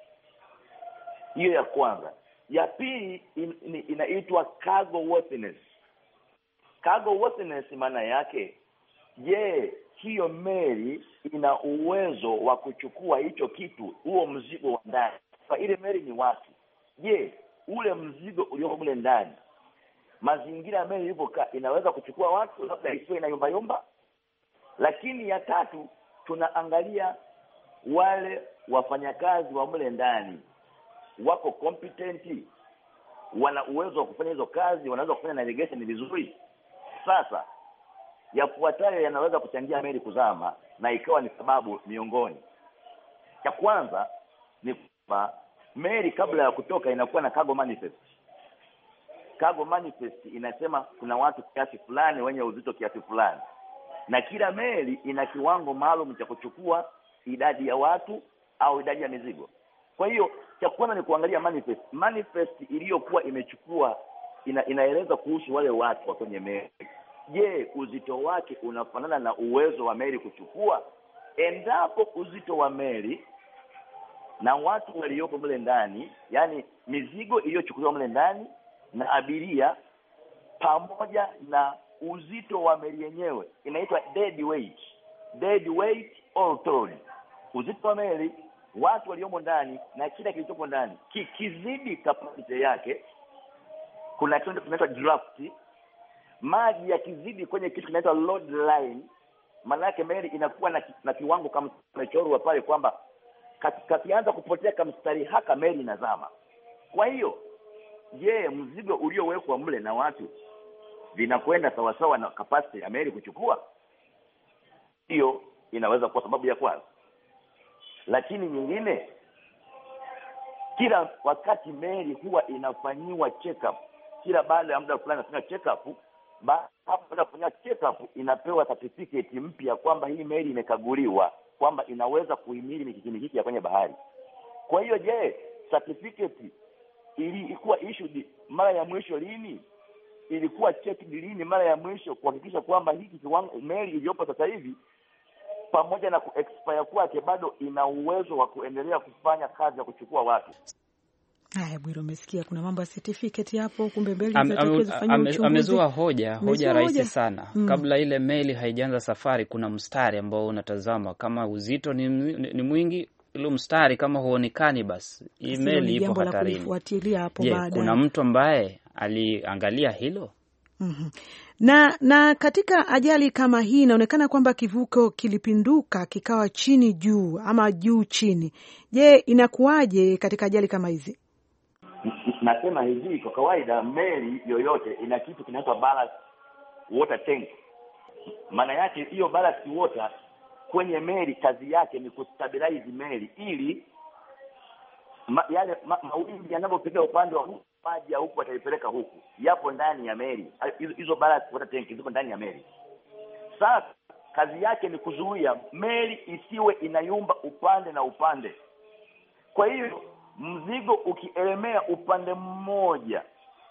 S9: Hiyo ya kwanza. Ya pili inaitwa cargo worthiness. Cargo worthiness maana yake, je, hiyo meli ina uwezo wa kuchukua hicho kitu, huo mzigo wa ndani. Kwa ile meli ni watu. Je, ule mzigo ulioko mle ndani, mazingira ya meli ilivyokaa, inaweza kuchukua watu, labda isiwe inayumba yumba? Lakini ya tatu tunaangalia wale wafanyakazi wa mle ndani, wako competent, wana uwezo wa kufanya hizo kazi, wanaweza kufanya navigation vizuri. Sasa yafuatayo yanaweza kuchangia meli kuzama na ikawa ni sababu miongoni. Cha kwanza ni kwamba meli kabla ya kutoka inakuwa na cargo manifest. Cargo manifest inasema kuna watu kiasi fulani wenye uzito kiasi fulani, na kila meli ina kiwango maalum cha kuchukua idadi ya watu au idadi ya mizigo. Kwa hiyo cha kwanza ni kuangalia manifest. Manifest iliyokuwa imechukua inaeleza kuhusu wale watu wa kwenye meli. je, uzito wake unafanana na uwezo wa meli kuchukua? Endapo uzito wa meli na watu waliopo mle ndani, yani mizigo iliyochukuliwa mle ndani na abiria pamoja na uzito wa meli yenyewe, inaitwa dead weight or towed. Uzito wa meli, watu waliomo ndani na kila kilichopo ndani kikizidi capacity yake, kuna kitu kinaitwa draft. Maji yakizidi kwenye kitu kinaitwa load line, maana yake meli inakuwa na kiwango kama kimechorwa pale kwamba kakianza kupotea kama mstari haka meli inazama. Kwa hiyo je, mzigo uliowekwa mle na watu vinakwenda sawa sawa na capacity ya meli kuchukua? Hiyo inaweza kuwa sababu ya kwanza. Lakini nyingine, kila wakati meli huwa inafanyiwa check up. Kila baada ya muda fulani inafanya check up. Baada ya kufanya check up inapewa certificate mpya kwamba hii meli imekaguliwa, kwamba inaweza kuhimili mikikini hiki ya kwenye bahari. Kwa hiyo je, certificate ilikuwa issued mara ya mwisho lini? Ilikuwa checked lini mara ya mwisho kuhakikisha kwamba hiki kiwango meli iliyopo sasa hivi pamoja na kuexpire kwake bado ina uwezo wa kuendelea kufanya kazi ya kuchukua watu?
S1: Haya, Bwiro, umesikia kuna mambo ya certificate hapo, kumbe meli zinatakiwa zifanye uchunguzi.
S2: Amezua hoja rahisi sana. Kabla ile meli haijaanza safari, kuna mstari ambao unatazama kama uzito ni mwingi, ile mstari kama huonekani, basi hii meli ipo hatarini. Kuna mtu ambaye aliangalia hilo?
S1: Na katika ajali kama hii inaonekana kwamba kivuko kilipinduka kikawa chini juu ama juu chini. Je, inakuwaje katika ajali kama hizi?
S9: Nasema hivi, kwa kawaida meli yoyote ina kitu kinaitwa ballast water tank. Maana yake hiyo ballast water kwenye meli kazi yake ni kustabilize meli ili yale mawimbi yanapopiga upande wa huku, maji ya huku ataipeleka huku, yapo ndani ya meli. Hizo ballast water tank ziko ndani ya meli. Sasa kazi yake ni kuzuia meli isiwe inayumba upande na upande. Kwa hiyo mzigo ukielemea upande mmoja,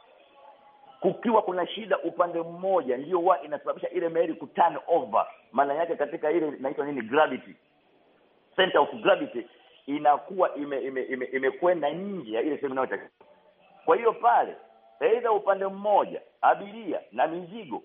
S9: kukiwa kuna shida upande mmoja, ndio huwa inasababisha ile meli ku turn over. Maana yake katika ile inaitwa nini, gravity, center of gravity inakuwa imekwenda nje ya ile sehemu inayotakiwa. Kwa hiyo pale aidha upande mmoja abiria na mizigo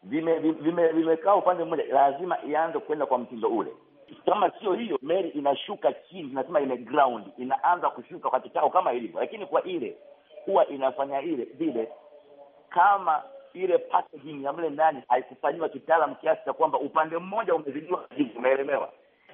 S9: vimekaa upande mmoja, lazima ianze kwenda kwa mtindo ule. Kama sio hiyo, meli inashuka chini, tunasema ime ground, inaanza kushuka kwa kitao kama ilivyo. Lakini kwa ile huwa inafanya ile vile kama ile packaging ya mle ndani haikufanywa kitaalamu kiasi cha kwamba upande mmoja umezidiwa, umeelemewa.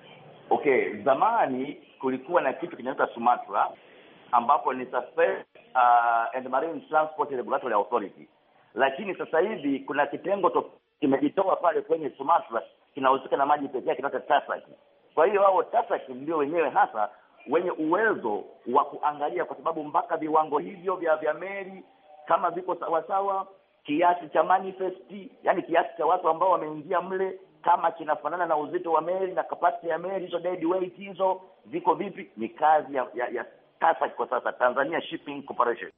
S9: Okay, zamani kulikuwa na kitu kinaitwa Sumatra, ambapo ni Surface and Marine Transport Regulatory Authority. Lakini sasa hivi kuna kitengo kimejitoa pale kwenye Sumatra, kinahusika na maji pekee, kinaitwa TASAC. Kwa hiyo hao TASAC ndio wenyewe hasa wenye uwezo wa kuangalia, kwa sababu mpaka viwango hivyo vya meli kama viko sawa sawa, kiasi cha manifest, yani kiasi cha watu ambao wameingia mle kama kinafanana na uzito wa meli na capacity ya meli, hizo dead weight hizo ziko vipi, ni kazi ya TASAC kwa sasa, Tanzania Shipping Corporation.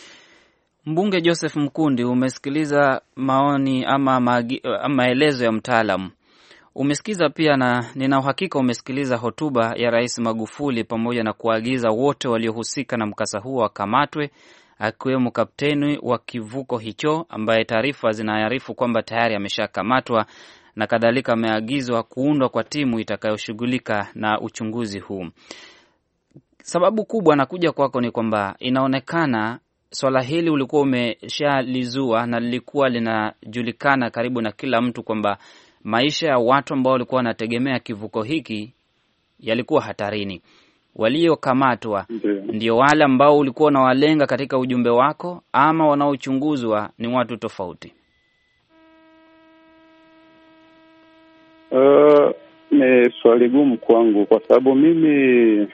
S2: Mbunge Joseph Mkundi, umesikiliza maoni ama maelezo ya mtaalamu. Umesikiza pia, na nina uhakika umesikiliza hotuba ya Rais Magufuli pamoja na kuagiza wote waliohusika na mkasa huo wakamatwe, akiwemo kapteni wa kivuko hicho ambaye taarifa zinaarifu kwamba tayari ameshakamatwa, na kadhalika ameagizwa kuundwa kwa timu itakayoshughulika na uchunguzi huu. Sababu kubwa nakuja kwako ni kwamba inaonekana swala hili ulikuwa umeshalizua na lilikuwa linajulikana karibu na kila mtu kwamba maisha ya watu ambao walikuwa wanategemea kivuko hiki yalikuwa hatarini. Waliokamatwa ndio wale ambao ulikuwa unawalenga katika ujumbe wako, ama wanaochunguzwa ni watu tofauti?
S4: Ni swali gumu kwangu, kwa sababu mimi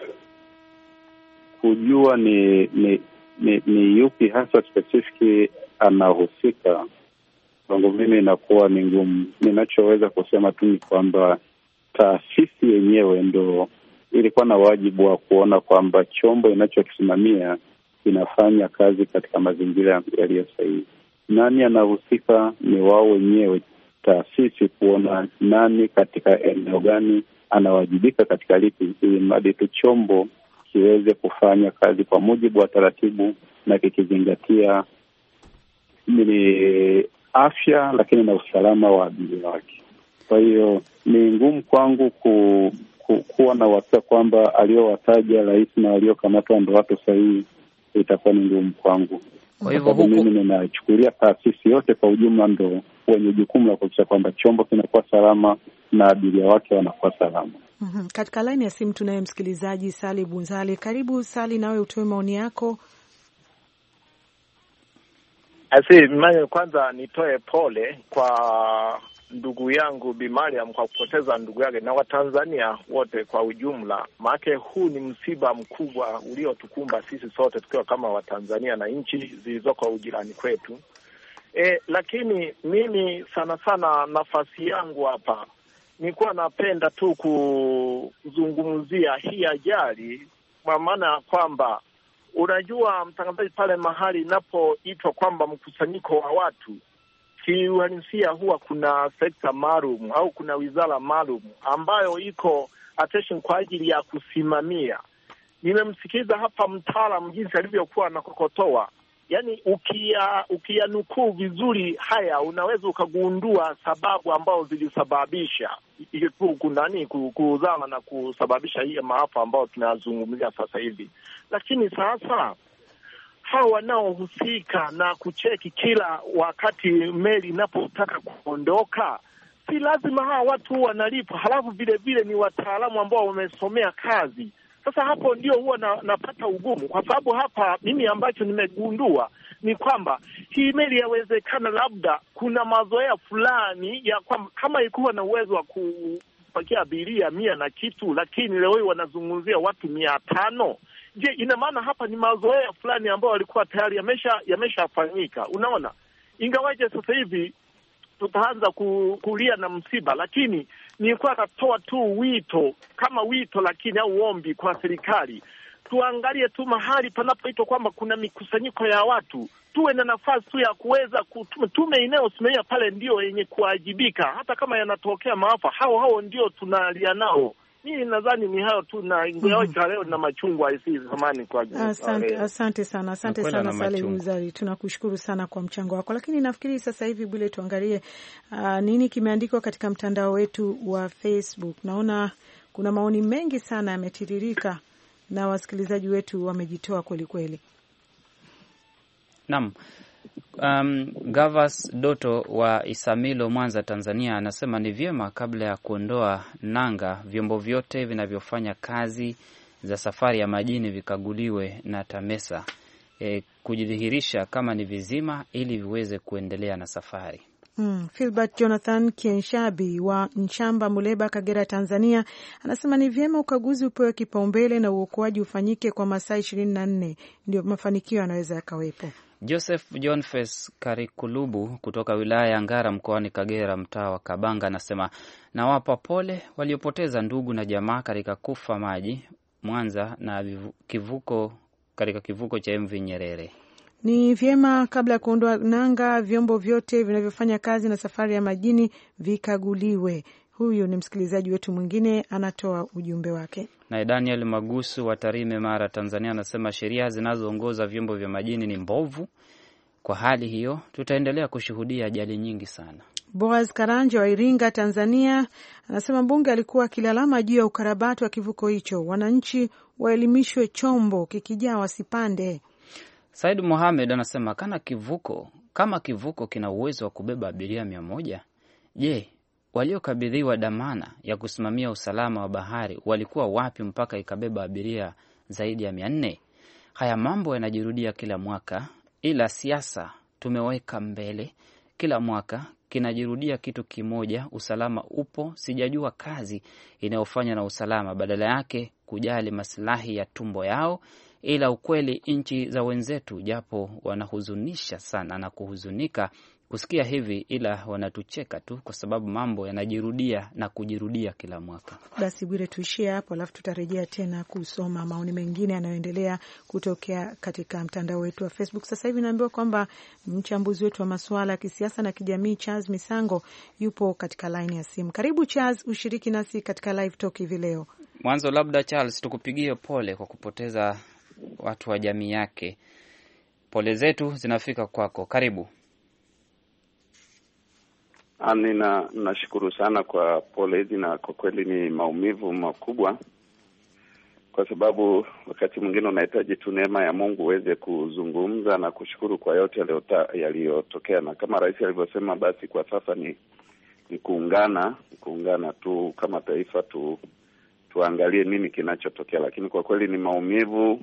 S4: kujua ni yupi hasa specific anahusika, kwangu mimi inakuwa ni ngumu. Ninachoweza kusema tu ni kwamba taasisi yenyewe ndo ilikuwa na wajibu wa kuona kwamba chombo inachokisimamia inafanya kazi katika mazingira yaliyo sahihi. Nani anahusika? Ni wao wenyewe taasisi kuona nani katika eneo gani anawajibika katika lipi, ili mradi tu chombo kiweze kufanya kazi kwa mujibu wa taratibu na kikizingatia ni afya lakini na usalama wa abiria wake. Kwa hiyo ni ngumu kwangu kuwa na uhakika kwamba aliowataja rais na waliokamatwa ndo watu sahihi. Itakuwa ni ngumu kwangu. Kwa hivyo mimi ninachukulia taasisi yote kwa ujumla ndo wenye jukumu la kuhakikisha kwamba chombo kinakuwa salama na abiria wake wanakuwa salama.
S1: Katika laini ya simu tunaye msikilizaji Sali Bunzali. Karibu Sali, nawe utoe maoni yako.
S10: Kwanza nitoe pole kwa ndugu yangu Bi Mariam kwa kupoteza ndugu yake na Watanzania wote kwa ujumla. Maana huu ni msiba mkubwa uliotukumba sisi sote tukiwa kama Watanzania na nchi zilizoko ujirani kwetu. Lakini mimi sana nafasi yangu hapa nilikuwa napenda tu kuzungumzia hii ajali, kwa maana kwamba unajua mtangazaji, pale mahali inapoitwa kwamba mkusanyiko wa watu, kiuhalisia huwa kuna sekta maalum au kuna wizara maalum ambayo iko attention kwa ajili ya kusimamia. Nimemsikiza hapa mtaalamu jinsi alivyokuwa anakokotoa. Yaani ukiyanukuu vizuri haya unaweza ukagundua sababu ambao zilisababisha kuzama na kusababisha hii maafa ambao tunazungumzia sasa hivi. Lakini sasa hao wanaohusika na kucheki kila wakati meli inapotaka kuondoka, si lazima hawa watu wanalipwa, halafu vile vile ni wataalamu ambao wamesomea kazi. Sasa hapo ndio huwa napata ugumu, kwa sababu hapa mimi ambacho nimegundua ni kwamba hii meli yawezekana labda kuna mazoea fulani ya kwamba kama ilikuwa na uwezo wa kupakia abiria 100 na kitu, lakini leo hii wanazungumzia watu 500. Je, ina maana hapa ni mazoea fulani ambayo walikuwa tayari yameshafanyika? Unaona, ingawaje sasa hivi tutaanza kulia na msiba, lakini nilikuwa natoa tu wito kama wito, lakini au ombi kwa serikali, tuangalie tu mahali panapoitwa kwamba kuna mikusanyiko ya watu, tuwe na nafasi tu ya kuweza tume inayosimamia pale ndio yenye kuwajibika. Hata kama yanatokea maafa, hao ndio tunalia nao. Mimi nadhani ni hayo tu, na ingawa leo na machungwa isi zamani kwa
S1: asante sana Salim Mzari, tunakushukuru sana kwa mchango wako. Lakini nafikiri sasa hivi bile tuangalie nini kimeandikwa katika mtandao wetu wa Facebook. Naona kuna maoni mengi sana yametiririka na wasikilizaji wetu wamejitoa kweli kweli.
S2: Naam. Gavas Doto wa Isamilo, Mwanza, Tanzania, anasema ni vyema kabla ya kuondoa nanga vyombo vyote vinavyofanya kazi za safari ya majini vikaguliwe na TAMESA kujidhihirisha kama ni vizima ili viweze kuendelea na safari.
S1: Philbert Jonathan Kienshabi wa Nshamba, Muleba, Kagera, Tanzania, anasema ni vyema ukaguzi upewe kipaumbele na uokoaji ufanyike kwa masaa 24, ndio mafanikio yanaweza yakawepo.
S2: Joseph John Fes Karikulubu kutoka wilaya ya Ngara mkoani Kagera, mtaa wa Kabanga, anasema nawapa pole waliopoteza ndugu na jamaa katika kufa maji Mwanza na katika kivuko cha MV Nyerere.
S1: Ni vyema kabla ya kuondoa nanga vyombo vyote vinavyofanya kazi na safari ya majini vikaguliwe. Huyu ni msikilizaji wetu mwingine anatoa ujumbe wake.
S2: Na Daniel Magusu wa Tarime, Mara, Tanzania, anasema sheria zinazoongoza vyombo vya majini ni mbovu. Kwa hali hiyo tutaendelea kushuhudia ajali nyingi sana.
S1: Boaz Karanja wa Iringa, Tanzania, anasema mbunge alikuwa akilalama juu ya ukarabati wa kivuko hicho. Wananchi waelimishwe, chombo kikijaa wasipande.
S2: Said Mohamed anasema kama kivuko kina uwezo wa kubeba abiria 100, je, waliokabidhiwa dhamana ya kusimamia usalama wa bahari walikuwa wapi mpaka ikabeba abiria zaidi ya 400? Haya mambo yanajirudia kila mwaka, ila siasa tumeweka mbele. Kila mwaka kinajirudia kitu kimoja, usalama upo. Sijajua kazi inayofanya na usalama, badala yake kujali maslahi ya tumbo yao. Ila ukweli nchi za wenzetu, japo wanahuzunisha sana na kuhuzunika kusikia hivi, ila wanatucheka tu kwa sababu mambo yanajirudia na kujirudia kila mwaka.
S1: Basi Bwire, tuishie hapo, alafu tutarejea tena kusoma maoni mengine yanayoendelea kutokea katika mtandao wetu wa Facebook. Sasa hivi naambiwa kwamba mchambuzi wetu wa masuala ya kisiasa na kijamii Charles Misango yupo katika line ya simu. Karibu Charles, ushiriki nasi katika live talk hivi leo.
S2: Mwanzo labda Charles, tukupigie pole kwa kupoteza watu wa jamii yake. Pole zetu zinafika kwako. Karibu.
S4: Nashukuru sana kwa pole hizi, na kwa kweli ni maumivu makubwa, kwa sababu wakati mwingine unahitaji tu neema ya Mungu uweze kuzungumza na kushukuru kwa yote yaliyotokea, na kama rais alivyosema, basi kwa sasa ni kuungana tu kama taifa, tuangalie nini kinachotokea. Lakini kwa kweli ni maumivu.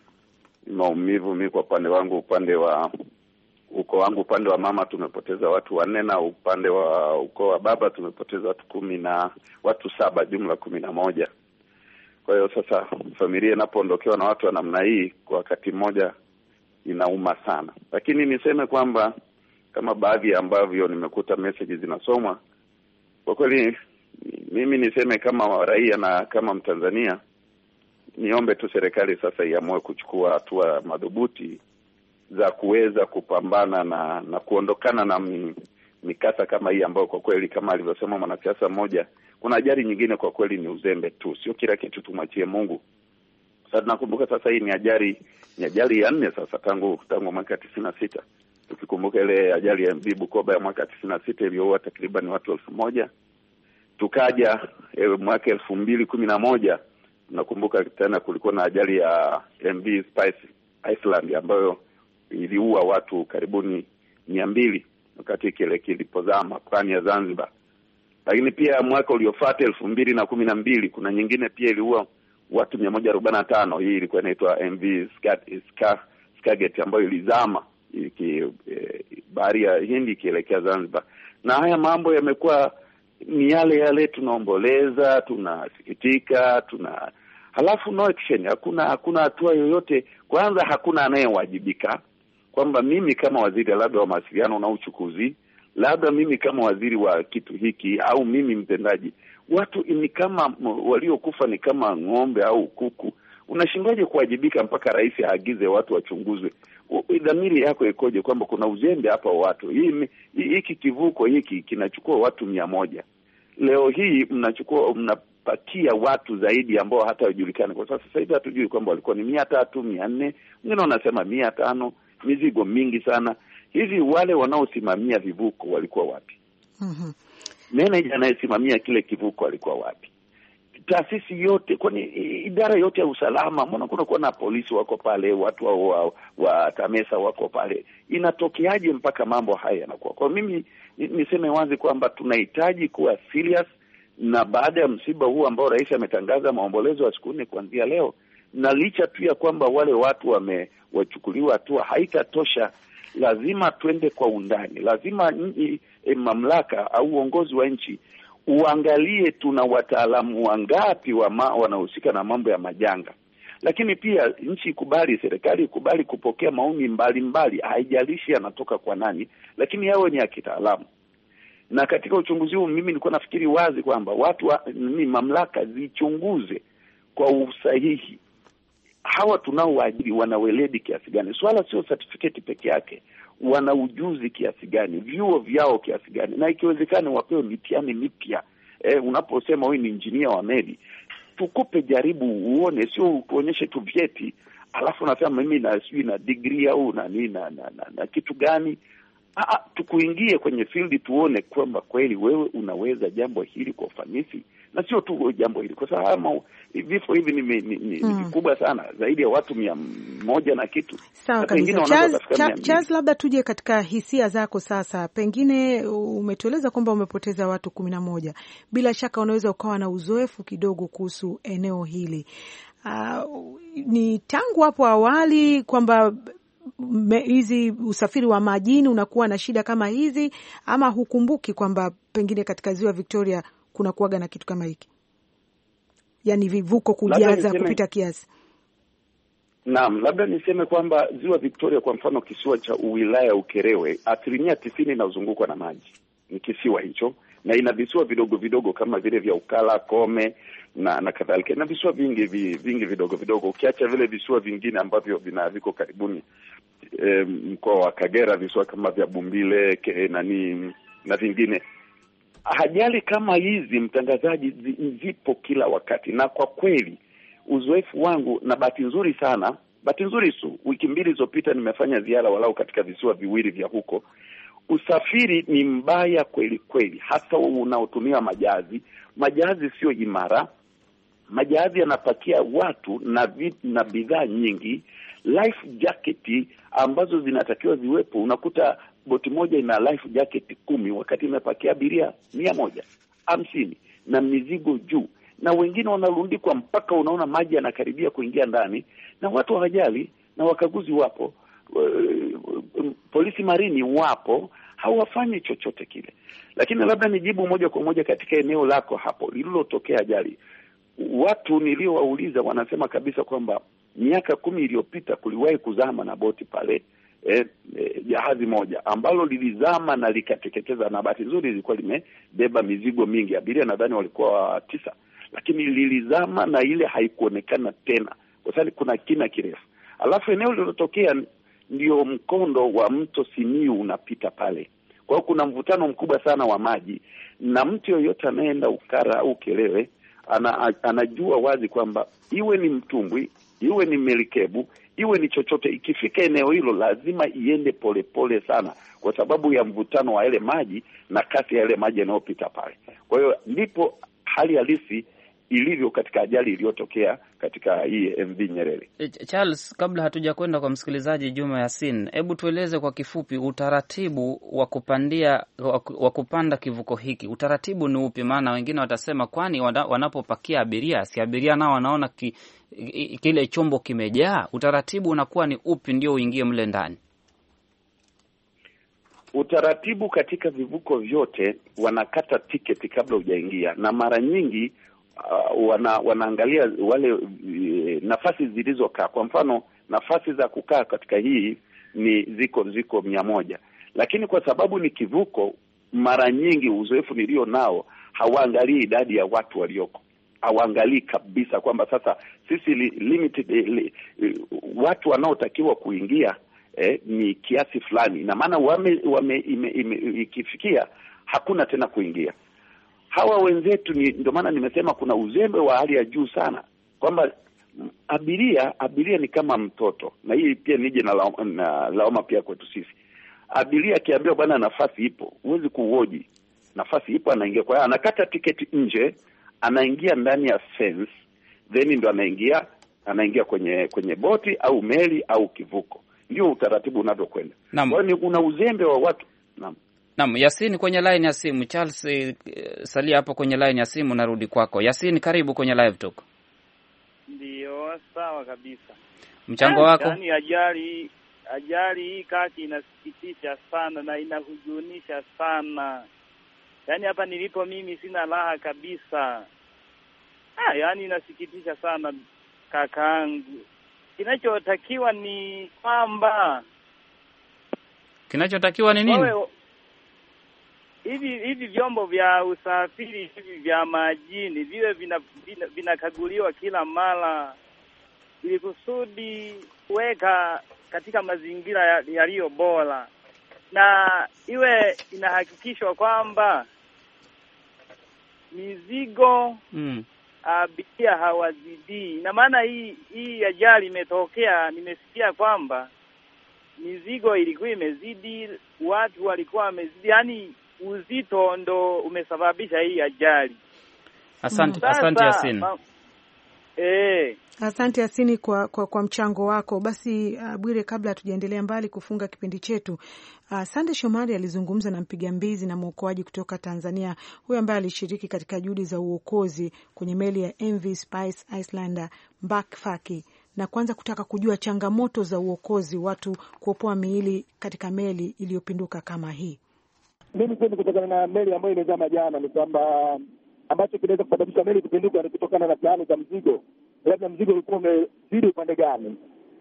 S4: Mimi kwa upande wangu, upande wa ukoo wangu, upande wa mama tumepoteza watu 4, na upande wa ukoo wa baba tumepoteza watu 7, jumla 11. Kwa hiyo sasa familia inapoondokewa na watu wa namna hii kwa wakati mmoja inauma sana. Lakini niseme kwamba kama baadhi ambavyo nimekuta message zinasomwa, kwa kweli mimi niseme kama raia na kama Mtanzania, niombe tu serikali sasa iamue kuchukua hatua madhubuti za kuweza kupambana na kuondokana na mikasa kama hii ambayo kwa kweli kama alivyosema mwanasiasa mmoja, kuna ajali nyingine kwa kweli ni uzembe tu, sio kila kitu tumwachie Mungu. Sasa nakumbuka sasa hii ni ajali ya 4 sasa tangu mwaka 96. Tukikumbuka ile ajali ya MV Bukoba ya mwaka 96 iliyoua takriban watu 1000. Tukaja mwaka 2011, nakumbuka tena kulikuwa na ajali ya MV Spice Iceland ambayo iliua watu karibuni 200 wakati kile kilipozama pwani ya Zanzibar. Lakini pia mwaka uliofuata 2012 kuna nyingine pia iliua watu 145. Hii ilikuwa inaitwa MV Skagit ambayo ilizama bahari ya Hindi ikielekea Zanzibar. Na haya mambo yamekuwa ni yale tunaomboleza, tunasikitika, halafu no action, hakuna hatua yoyote. Kwanza hakuna anayewajibika, kwamba mimi kama waziri labda wa mawasiliano na uchukuzi, labda mimi kama waziri wa kitu hiki, au mimi mtendaji, watu ni kama waliokufa ni kama ng'ombe au kuku. Unashindaje kuwajibika mpaka rais aagize watu wachunguzwe? Dhamiri yako ikoje kwamba kuna uzembe hapa wa watu? Hiki kivuko hiki kinachukua watu 100. Leo hii mnapakia watu zaidi ambao hata wajulikane. Kwa sasa hivi hatujui kwamba walikuwa ni 300, 400, wengine wanasema 500, mizigo mingi sana. Hivi wale wanaosimamia vivuko walikuwa wapi? Manager anayesimamia kile kivuko alikuwa wapi? Taasisi yote, kwani idara yote ya usalama, mbona kuna na polisi wako pale, watu wa TAMESA wako pale? Inatokeaje mpaka mambo haya yanakuwa? Kwa mimi niseme wazi kwamba tunahitaji kuwa serious, na baada ya msiba huu ambao rais ametangaza maombolezo ya siku 4 kuanzia leo, na licha tu ya kwamba wale watu wachukuliwa hatua, haitatosha. Lazima twende kwa undani. Lazima mamlaka au uongozi wa nchi uangalie tuna wataalamu wangapi wanahusika na mambo ya majanga. Lakini pia nchi ikubali, serikali ikubali kupokea maoni mbalimbali, haijalishi yanatoka kwa nani, lakini yawe ni ya kitaalamu. Na katika uchunguzi huu mimi nilikuwa nafikiri wazi kwamba mamlaka zichunguze kwa usahihi hawa tunaowaajiri wana weledi kiasi gani. Swala sio certificate peke yake, wana ujuzi kiasi gani, vyuo vyao kiasi gani, na ikiwezekana wapewe mitihani mipya. Unaposema wewe ni engineer wa meli, tukupe jaribu uone, sio kuonyeshe tu vyeti alafu unasema mimi na degree au na kitu gani. Tukuingie kwenye field tuone kwamba kweli wewe unaweza jambo hili kwa ufanisi, na sio tu jambo hili, kwa sababu vifo hivi ni vikubwa sana, zaidi ya watu 100 na kitu.
S1: Sawa kabisa. Charles, labda tuje katika hisia zako sasa. Pengine umetueleza kwamba umepoteza watu 11. Bila shaka unaweza ukawa na uzoefu kidogo kuhusu eneo hili. Ni tangu hapo awali kwamba hizi usafiri wa majini unakuwa na shida kama hizi, ama hukumbuki kwamba pengine katika ziwa Victoria kuna kuaga na kitu kama hiki, yani vivuko kujaza kupita kiasi?
S11: Naam, labda niseme kwamba ziwa Victoria, kwa mfano kisiwa cha wilaya Ukerewe, 90% inazungukwa na maji. Ni kisiwa hicho, na ina visiwa vidogo vidogo kama vile vya Ukala, Kome na kadhalika, na visiwa vingi vidogo vidogo, ukiacha vile visiwa vingine ambavyo viko karibuni mkoa wa Kagera, visiwa kama vya Bumbile na vingine. Ajali kama hizi, mtangazaji, zipo kila wakati, na kwa kweli uzoefu wangu, na bahati nzuri tu wiki 2 zilizopita nimefanya ziara walau katika visiwa viwili vya huko. Usafiri ni mbaya kweli kweli, hasa unaotumia majahazi sio imara. Majahazi yanapakia watu na bidhaa nyingi. Life jacket ambazo zinatakiwa ziwepo, unakuta boti moja ina life jacket 10 wakati imepakia abiria 150 na mizigo juu, na wengine wanarundikwa mpaka unaona maji yanakaribia kuingia ndani, na watu hawajali, na wakaguzi wapo, polisi marini wapo, hawafanyi chochote kile. Lakini labda nijibu moja kwa moja katika eneo lako hapo lililotokea ajali. Watu niliowauliza wanasema kabisa kwamba miaka 10 iliyopita kuliwahi kuzama na boti pale, jahazi moja ambalo lilizama na likateketeza, na bahati nzuri lilikuwa limebeba mizigo mingi, abiria nadhani walikuwa 9, lakini lilizama na ile haikuonekana tena kwa sababu kuna kina kirefu. Alafu eneo lililotokea ndio mkondo wa mto Simiu unapita pale. Kwa hiyo kuna mvutano mkubwa sana wa maji, na mtu yoyote anaenda Ukara au Ukerewe anajua wazi kwamba iwe ni mtumbwi, iwe ni melikebu, iwe ni chochote, ikifika eneo hilo lazima iende polepole sana kwa sababu ya mvutano wa yale maji na kasi ya yale maji yanayopita pale. Kwa hiyo ndipo hali halisi ilivyo katika ajali iliyotokea katika hii MV Nyerere.
S2: Charles, kabla hatuja kwenda kwa msikilizaji Juma Yasin, hebu tueleze kwa kifupi utaratibu wa kupanda kivuko hiki. Utaratibu ni upi? Maana wengine watasema kwani wanapopakia abiria, si abiria nao wanaona kile chombo kimejaa. Utaratibu unakuwa ni upi ndio uingie mle ndani?
S11: Utaratibu katika vivuko vyote, wanakata tiketi kabla hujaingia, na mara nyingi wanaangalia wale nafasi zilizokaa. Kwa mfano, nafasi za kukaa katika hii ni ziko 100, lakini kwa sababu ni kivuko, mara nyingi uzoefu nilio nao, hawaangalii idadi ya watu walioko. Hawaangalii kabisa kwamba sasa sisi limited watu wanaotakiwa kuingia ni kiasi fulani, na maana ikifikia hakuna tena kuingia. Hawa wenzetu ndio maana nimesema kuna uzembe wa hali ya juu sana, kwamba abiria ni kama mtoto, na hii pia nije na laoma pia kwetu sisi. Abiria akiambiwa bwana nafasi ipo, huwezi kuhoji, nafasi ipo, anaingia. Kwa hiyo anakata tiketi nje, anaingia ndani ya fence, then ndo anaingia kwenye boti au meli au kivuko. Ndio utaratibu unavyokwenda. Kwa hiyo kuna uzembe wa watu.
S2: Naam, Yasin kwenye line ya simu. Charles, salia hapo kwenye line ya simu, narudi kwako. Yasin, karibu kwenye live talk.
S12: Ndio, sawa kabisa.
S2: Mchango wako?
S12: Yaani ajali hii kaki inasikitisha sana na inahuzunisha sana. Yaani hapa nilipo mimi sina raha kabisa. Yaani inasikitisha sana kakaangu. Kinachotakiwa ni kwamba
S2: nini?
S12: Hivi vyombo vya usafiri hivi vya majini viwe vinakaguliwa kila mara, ili kusudi kuweka katika mazingira yaliyo bora, na iwe inahakikishwa kwamba mizigo abiria hawazidi. Na maana hii ajali imetokea, nimesikia kwamba mizigo ilikuwa imezidi, watu walikuwa wamezidi, yani uzito ndo umesababisha hii ajali.
S2: Asante Yasin.
S1: Asante Yasini kwa mchango wako. Basi Bwire, kabla hatujaendelea mbali kufunga kipindi chetu, Sande Shomari alizungumza na mpiga mbizi na mwokoaji kutoka Tanzania, huyu ambaye alishiriki katika juhudi za uokozi kwenye meli ya MV Spice Islander Mbakfaki, na kwanza kutaka kujua changamoto za uokozi, watu kuopoa miili katika meli iliyopinduka kama hii.
S13: Mimi sasa kutokana na meli ambayo imezama jana ni kwamba ambacho kinaweza kusababisha meli kupinduka ni kutokana na plani za mzigo. Labda mzigo ulikuwa umezidi upande gani,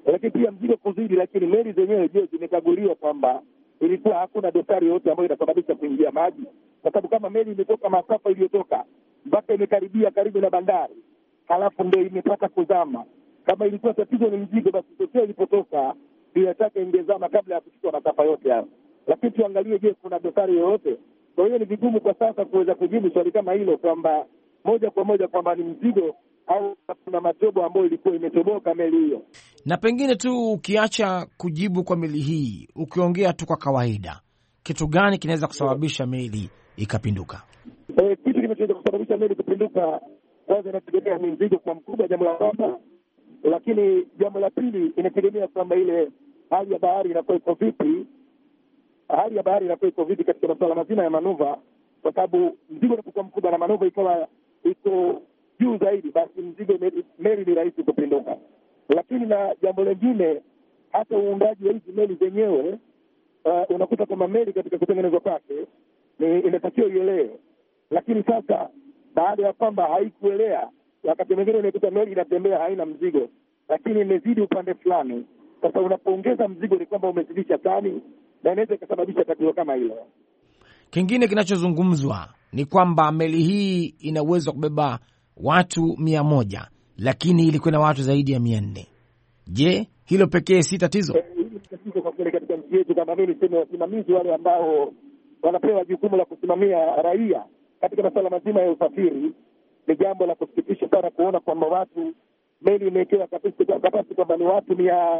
S13: lakini pia mzigo kuzidi. Lakini meli zenyewe, je, zimekaguliwa kwamba ilikuwa hakuna dosari yoyote ambayo inasababisha kuingia maji? Kwa sababu kama meli imetoka masafa iliyotoka mpaka imekaribia karibu na bandari, halafu ndio imepata kuzama, kama ilikuwa tatizo ni mzigo, basi tokea ilipotoka bila shaka ingezama kabla ya kuchukua masafa yote hayo. Lakini tuangalie, je, kuna dosari yoyote? Kwa hiyo ni vigumu kwa sasa kuweza kujibu swali kama hilo kwamba moja kwa moja kwamba ni mzigo au kuna matobo ambayo ilikuwa imetoboka meli hiyo.
S14: Na pengine tu ukiacha kujibu kwa meli hii, ukiongea tu kwa kawaida, kitu gani kinaweza kusababisha meli ikapinduka?
S13: Kitu kinachoweza kusababisha meli kupinduka, kwanza inategemea ni mzigo kwa mkubwa, jambo la kwanza. Lakini jambo la pili inategemea kwamba ile hali ya bahari inakuwa iko vipi. Hali ya bahari inakuwa iko vipi katika masuala mazima ya manuva, kwa sababu mzigo unapokuwa mkubwa na manuva ikawa iko juu zaidi, basi mzigo meli ni rahisi kupinduka. Lakini na jambo lingine, hata uundaji wa hizi meli zenyewe, unakuta kwamba meli katika kutengenezwa kwake inatakiwa ielewe, lakini sasa baada ya kwamba haikuelea, wakati mwingine unakuta meli inatembea haina mzigo, lakini imezidi upande fulani. Sasa unapoongeza mzigo ni kwamba umezidisha tani, na inaweza ikasababisha tatizo kama hilo.
S14: Kingine kinachozungumzwa ni kwamba meli hii ina uwezo wa kubeba watu 100, lakini ilikuwa na watu zaidi ya 400. Je, hilo pekee si tatizo?
S13: Hili tatizo kwa kweli katika nchi yetu. Kama mimi niseme, wasimamizi wale ambao wanapewa jukumu la kusimamia raia katika masuala mazima ya usafiri, ni jambo la kusikitisha sana kuona kwamba watu, meli imewekewa kapasiti kwamba ni watu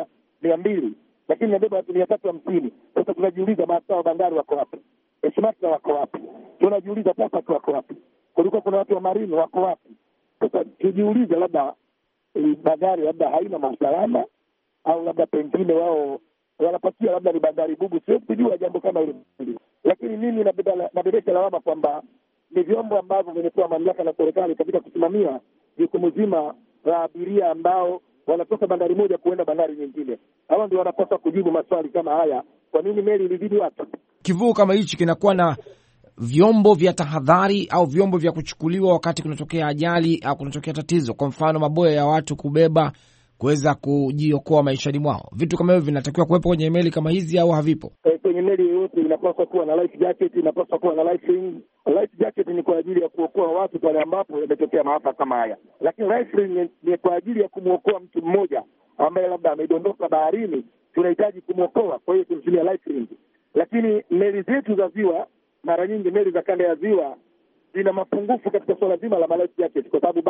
S13: 200, lakini inabeba watu 350. Sasa tunajiuliza, maafisa wa bandari wako wapi? Heshimati wako wapi? Tunajiuliza TASAC wako wapi? Kulikuwa kuna watu wa marini wako wapi? Sasa tujiulize, labda bandari labda haina mausalama, au labda pengine wao wanapatia labda ni bandari bubu, sio kujua jambo kama hilo. Lakini mimi nabebesha lawama kwamba ni vyombo ambavyo vimepewa mamlaka na serikali katika kusimamia jukumu zima la abiria ambao wanatoka bandari moja kuenda bandari nyingine. Hao ndio wanapaswa kujibu maswali kama haya. Kwa nini meli ilibidi watu?
S14: Kivuko kama hichi kinakuwa na vyombo vya tahadhari au vyombo vya kuchukuliwa wakati kunatokea ajali au kunatokea tatizo, kwa mfano maboya ya watu kubeba kuweza kujiokoa maishani mwao. Vitu kama hivyo vinatakiwa kuwepo kwenye meli kama hizi au havipo?
S13: Kwenye meli yoyote inapaswa kuwa na life jacket, inapaswa kuwa na life ring. Life jacket ni kwa ajili ya kuokoa watu pale ambapo yametokea maafa kama haya, lakini life ring ni kwa ajili ya kumwokoa mtu mmoja ambaye labda amedondoka baharini, tunahitaji kumwokoa, kwa hiyo tunatumia life ring. Lakini meli zetu za ziwa, mara nyingi meli za kanda ya ziwa zina mapungufu katika swala zima la life jacket, kwa sababu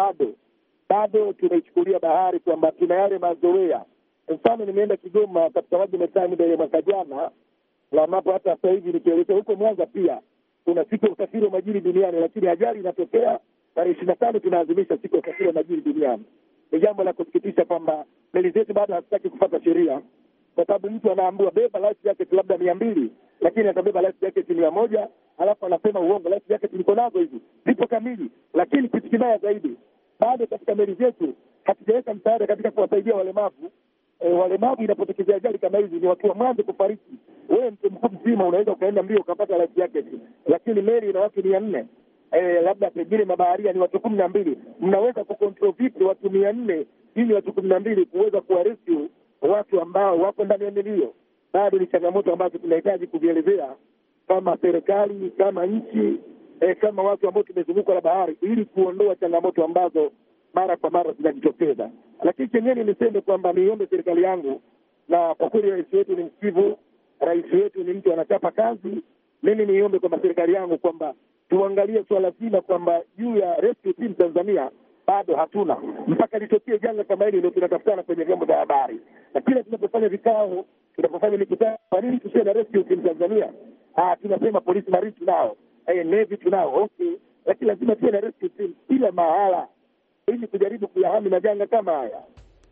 S13: bado tunaichukulia bahari kwamba tuna yale mazoea. Mfano, nimeenda Kigoma katika maji metani mbele mwaka jana, na ambapo hata sasa hivi nikielekea huko Mwanza pia kuna siku ya usafiri wa majini duniani, lakini ajali inatokea tarehe 25 tunaadhimisha siku ya usafiri wa majini duniani. Ni jambo la kusikitisha kwamba meli zetu bado hazitaki kufuata sheria, kwa sababu mtu anaambiwa beba life jacket labda 200, lakini atabeba life jacket 100, alafu anasema uongo, life jacket niko nazo hizi zipo kamili. Lakini kitu kibaya zaidi, bado katika meli zetu hatujaweka msaada katika kuwasaidia walemavu. Walemavu inapotokezea ajali kama hizi ni watu wa mwanzo kufariki. Wewe mtu mzima unaweza ukaenda mbio ukapata life jacket, lakini meli ina watu 400, labda pengine mabaharia ni watu 12. Mnaweza kucontrol vipi watu 400 ili watu 12 kuweza kuwarescue watu ambao wako ndani ya meli hiyo? Bado ni changamoto ambazo tunahitaji kuzielezea kama serikali, kama nchi, kama watu ambao tumezungukwa na bahari, ili kuondoa changamoto ambazo mara kwa mara zinajitokeza. Lakini chenyewe niseme kwamba niombe serikali yangu, na kwa kweli rais wetu ni msikivu, rais wetu ni mtu anachapa kazi. Mimi niombe kwamba serikali yangu kwamba tuangalie swala zima kwamba juu ya rescue team Tanzania bado hatuna, mpaka litokee janga kama hili ndio tunatafutana kwenye vyombo vya habari. Na kila tunapofanya vikao, tunapofanya mikutano, kwa nini tusiwe na rescue team Tanzania? Tunasema polisi marine tunao, navy tunao, okay, lakini lazima tuwe na rescue team kila mahala ili kujaribu kuyahami majanga kama haya.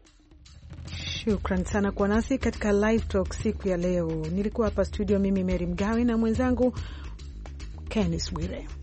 S1: Shukran sana kwa nasi katika live talk siku ya leo. Nilikuwa hapa studio mimi Mary Mgawe na mwenzangu Kenneth Bwire.